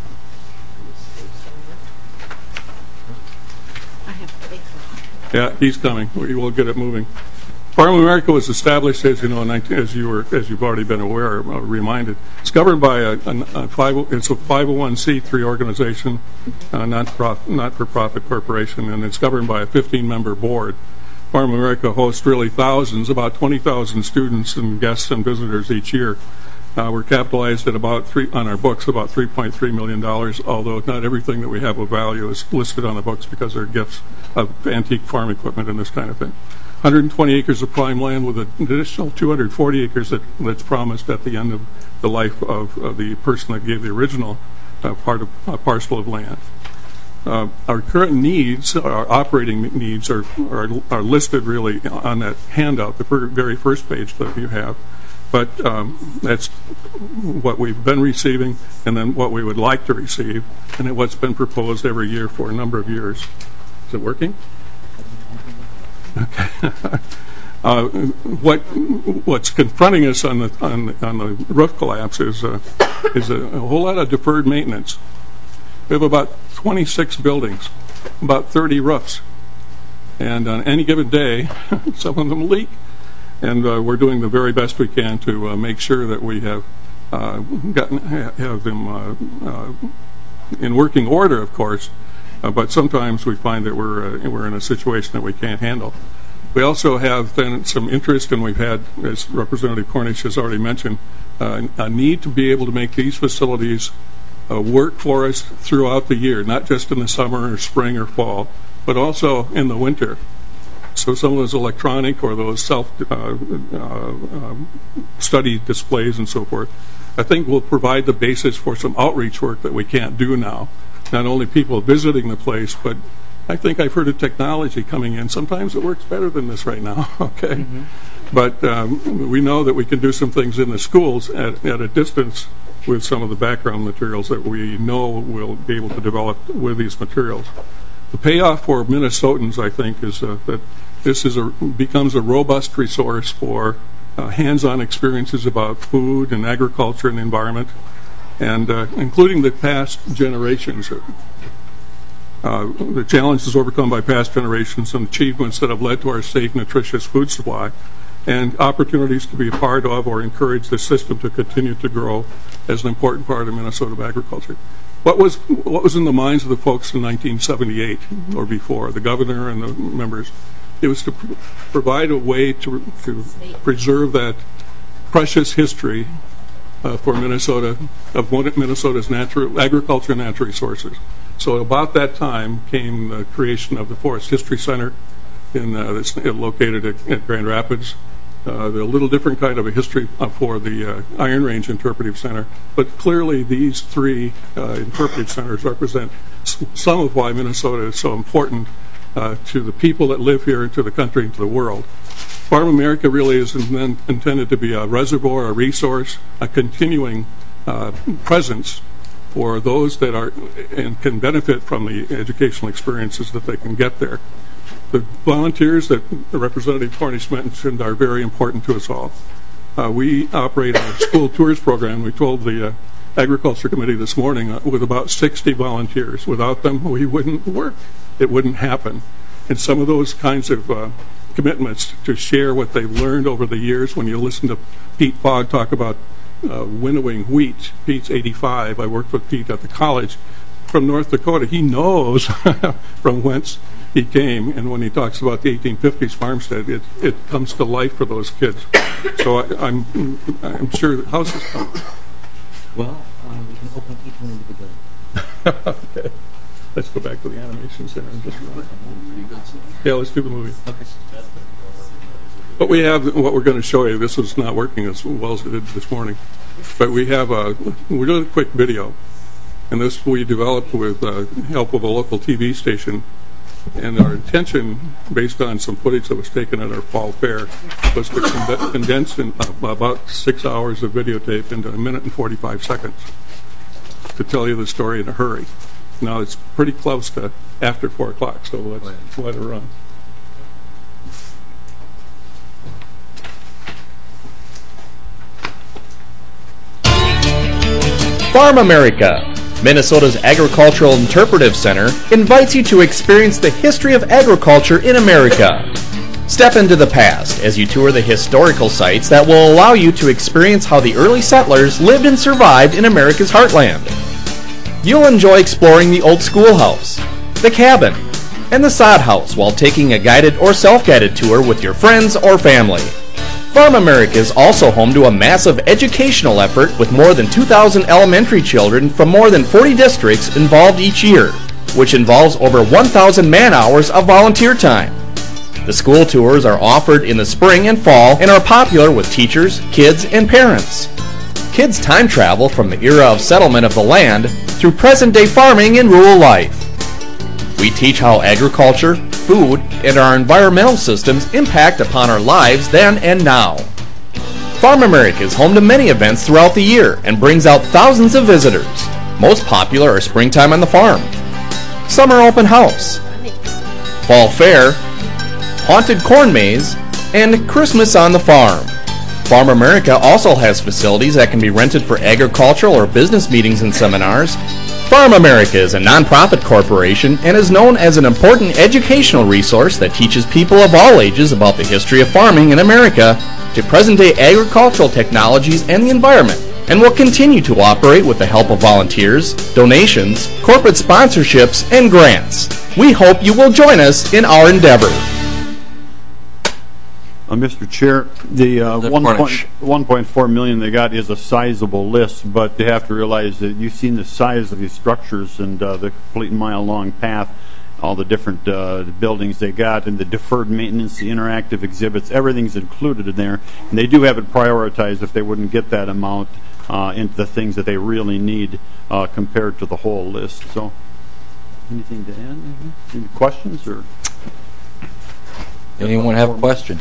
I have faith. Yeah, he's coming. We will get it moving. Farm America was established, as you know, in nineteen, as you were, as you've already been aware, uh, reminded. It's governed by a, a, a five. It's a five oh one c three organization, uh, not prof, not for profit corporation, and it's governed by a fifteen member board. Farm America hosts really thousands, about twenty thousand students and guests and visitors each year. Uh, we're capitalized at about three on our books about three point three million dollars. Although not everything that we have of value is listed on the books because they're gifts of antique farm equipment and this kind of thing. one hundred twenty acres of prime land with an additional two hundred forty acres that, that's promised at the end of the life of, of the person that gave the original uh, part of uh, parcel of land. Uh, our current needs, our operating needs, are, are are listed really on that handout, the very first page that you have. But um, that's what we've been receiving, and then what we would like to receive, and what's been proposed every year for a number of years. Is it working? Okay. uh, what what's confronting us on the on, on the roof collapse is uh, is a, a whole lot of deferred maintenance. We have about twenty-six buildings. about thirty roofs. And on any given day, some of them leak. And uh, we're doing the very best we can to uh, make sure that we have uh, gotten ha have them uh, uh, in working order, of course. Uh, but sometimes we find that we're uh, we're in a situation that we can't handle. We also have then some interest, and we've had, as Representative Cornish has already mentioned, uh, a need to be able to make these facilities uh, work for us throughout the year, not just in the summer or spring or fall, but also in the winter. So some of those electronic or those self-study uh, uh, displays and so forth, I think will provide the basis for some outreach work that we can't do now. Not only people visiting the place, but I think I've heard of technology coming in. Sometimes it works better than this right now, okay? Mm-hmm. But um, we know that we can do some things in the schools at, at a distance with some of the background materials that we know we'll be able to develop with these materials. The payoff for Minnesotans, I think, is uh, that this is a, becomes a robust resource for uh, hands-on experiences about food and agriculture and the environment, and uh, including the past generations. Uh, the challenges overcome by past generations and achievements that have led to our safe, nutritious food supply, and opportunities to be a part of or encourage the system to continue to grow as an important part of Minnesota agriculture. What was what was in the minds of the folks in nineteen seventy-eight or before, the governor and the members? It was to pr provide a way to, to preserve that precious history uh, for Minnesota, of one of Minnesota's natural agriculture and natural resources. So about that time came the creation of the Forest History Center, in uh, that's located at, at Grand Rapids. Uh, a little different kind of a history uh, for the uh, Iron Range Interpretive Center, but clearly these three uh, interpretive centers represent s some of why Minnesota is so important uh, to the people that live here and to the country and to the world. Farm America really is in intended to be a reservoir, a resource, a continuing uh, presence for those that are and can benefit from the educational experiences that they can get there. The volunteers that Representative Cornish mentioned are very important to us all. Uh, we operate a school tours program. We told the uh, Agriculture Committee this morning uh, with about sixty volunteers. Without them, we wouldn't work. It wouldn't happen. And some of those kinds of uh, commitments to share what they've learned over the years, when you listen to Pete Fogg talk about uh, winnowing wheat, Pete's eighty-five. I worked with Pete at the college from North Dakota. He knows from whence he came, and when he talks about the eighteen fifties farmstead, it, it comes to life for those kids. So I, I'm I'm sure that how's this come? Well, uh, we can open each one individually. Okay, let's go back to the animation center and just run it. Yeah, let's do the movie. Okay. But we have what we're going to show you. This is not working as well as it did this morning, but we have a we're doing a quick video, and this we developed with uh, help of a local T V station. And our intention, based on some footage that was taken at our fall fair, was to con condense in, uh, about six hours of videotape into a minute and forty-five seconds to tell you the story in a hurry. Now, it's pretty close to after four o'clock, so let's let it run. Farm America, Minnesota's Agricultural Interpretive Center, invites you to experience the history of agriculture in America. Step into the past as you tour the historical sites that will allow you to experience how the early settlers lived and survived in America's heartland. You'll enjoy exploring the old schoolhouse, the cabin, and the sod house while taking a guided or self-guided tour with your friends or family. Farm America is also home to a massive educational effort with more than two thousand elementary children from more than forty districts involved each year, which involves over one thousand man-hours of volunteer time. The school tours are offered in the spring and fall and are popular with teachers, kids, and parents. Kids time travel from the era of settlement of the land through present-day farming and rural life. We teach how agriculture, food, and our environmental systems impact upon our lives then and now. Farm America is home to many events throughout the year and brings out thousands of visitors. Most popular are Springtime on the Farm, Summer Open House, Fall Fair, Haunted Corn Maze, and Christmas on the Farm. Farm America also has facilities that can be rented for agricultural or business meetings and seminars, Farm America is a nonprofit corporation and is known as an important educational resource that teaches people of all ages about the history of farming in America to present-day agricultural technologies and the environment, and will continue to operate with the help of volunteers, donations, corporate sponsorships, and grants. We hope you will join us in our endeavor. Uh, Mister Chair, the uh, one point four million they got is a sizable list, but they have to realize that you've seen the size of these structures and uh, the complete mile-long path, all the different uh, buildings they got, and the deferred maintenance, the interactive exhibits, everything's included in there. And they do have it prioritized if they wouldn't get that amount uh, into the things that they really need uh, compared to the whole list. So, anything to add? Any questions? Or anyone have a question?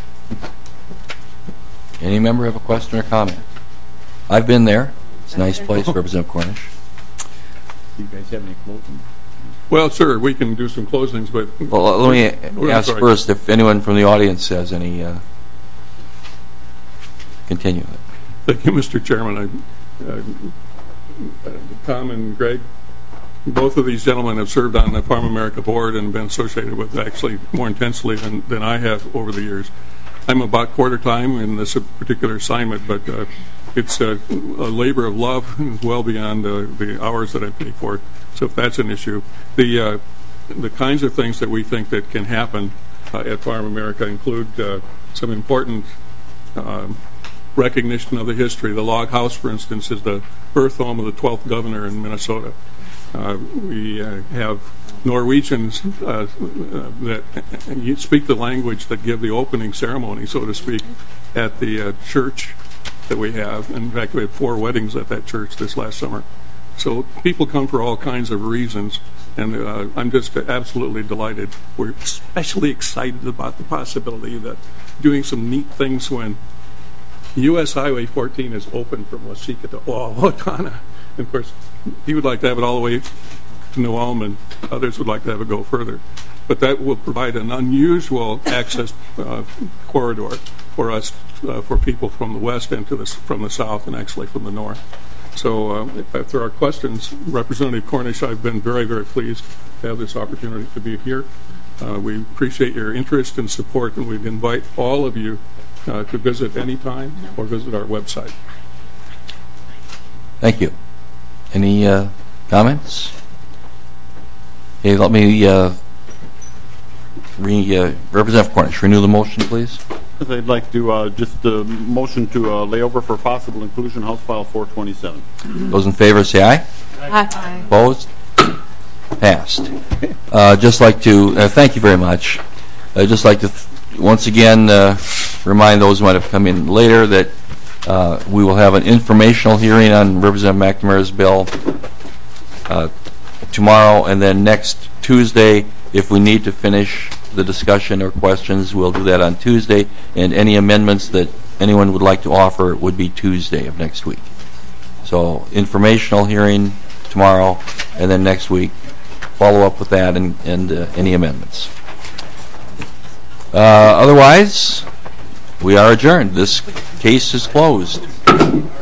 Any member have a question or comment? I've been there. It's a nice place, Representative Cornish. Do you guys have any closing? Well, sir, we can do some closings, but... Well, let me oh, ask first if anyone from the audience has any... Uh, continue. Thank you, Mister Chairman. I, uh, Tom and Greg, both of these gentlemen have served on the Farm America board and been associated with actually more intensely than, than I have over the years. I'm about quarter time in this particular assignment, but uh, it's a, a labor of love well beyond uh, the hours that I pay for it. So if that's an issue, the uh, the kinds of things that we think that can happen uh, at Farm America include uh, some important uh, recognition of the history. The log house, for instance, is the birth home of the twelfth governor in Minnesota. Uh, we uh, have Norwegians uh, uh, that uh, speak the language that give the opening ceremony, so to speak, at the uh, church that we have. In fact, we had four weddings at that church this last summer. So people come for all kinds of reasons, and uh, I'm just absolutely delighted. We're especially excited about the possibility that doing some neat things when U S Highway fourteen is open from Waseca to Owatonna. And of course, he would like to have it all the way to New Ulm, and others would like to have it go further. But that will provide an unusual access uh, corridor for us, uh, for people from the west and to the, from the south, and actually from the north. So uh, if there are questions, Representative Cornish, I've been very, very pleased to have this opportunity to be here. Uh, we appreciate your interest and support, and we'd invite all of you uh, to visit anytime or visit our website. Thank you. Any uh, comments? Okay, let me uh, re, uh, Representative Cornish, renew the motion, please. I'd like to uh, just uh, motion to uh, lay over for possible inclusion, House File four twenty-seven. Those in favor say aye. Aye. Opposed? Passed. Uh, just like to uh, thank you very much. I'd just like to th once again uh, remind those who might have come in later that uh, we will have an informational hearing on Representative McNamara's bill uh, tomorrow, and then next Tuesday, if we need to finish the discussion or questions, we'll do that on Tuesday, and any amendments that anyone would like to offer would be Tuesday of next week. So informational hearing tomorrow, and then next week follow up with that and, and uh, any amendments. Uh, otherwise, we are adjourned. This case is closed.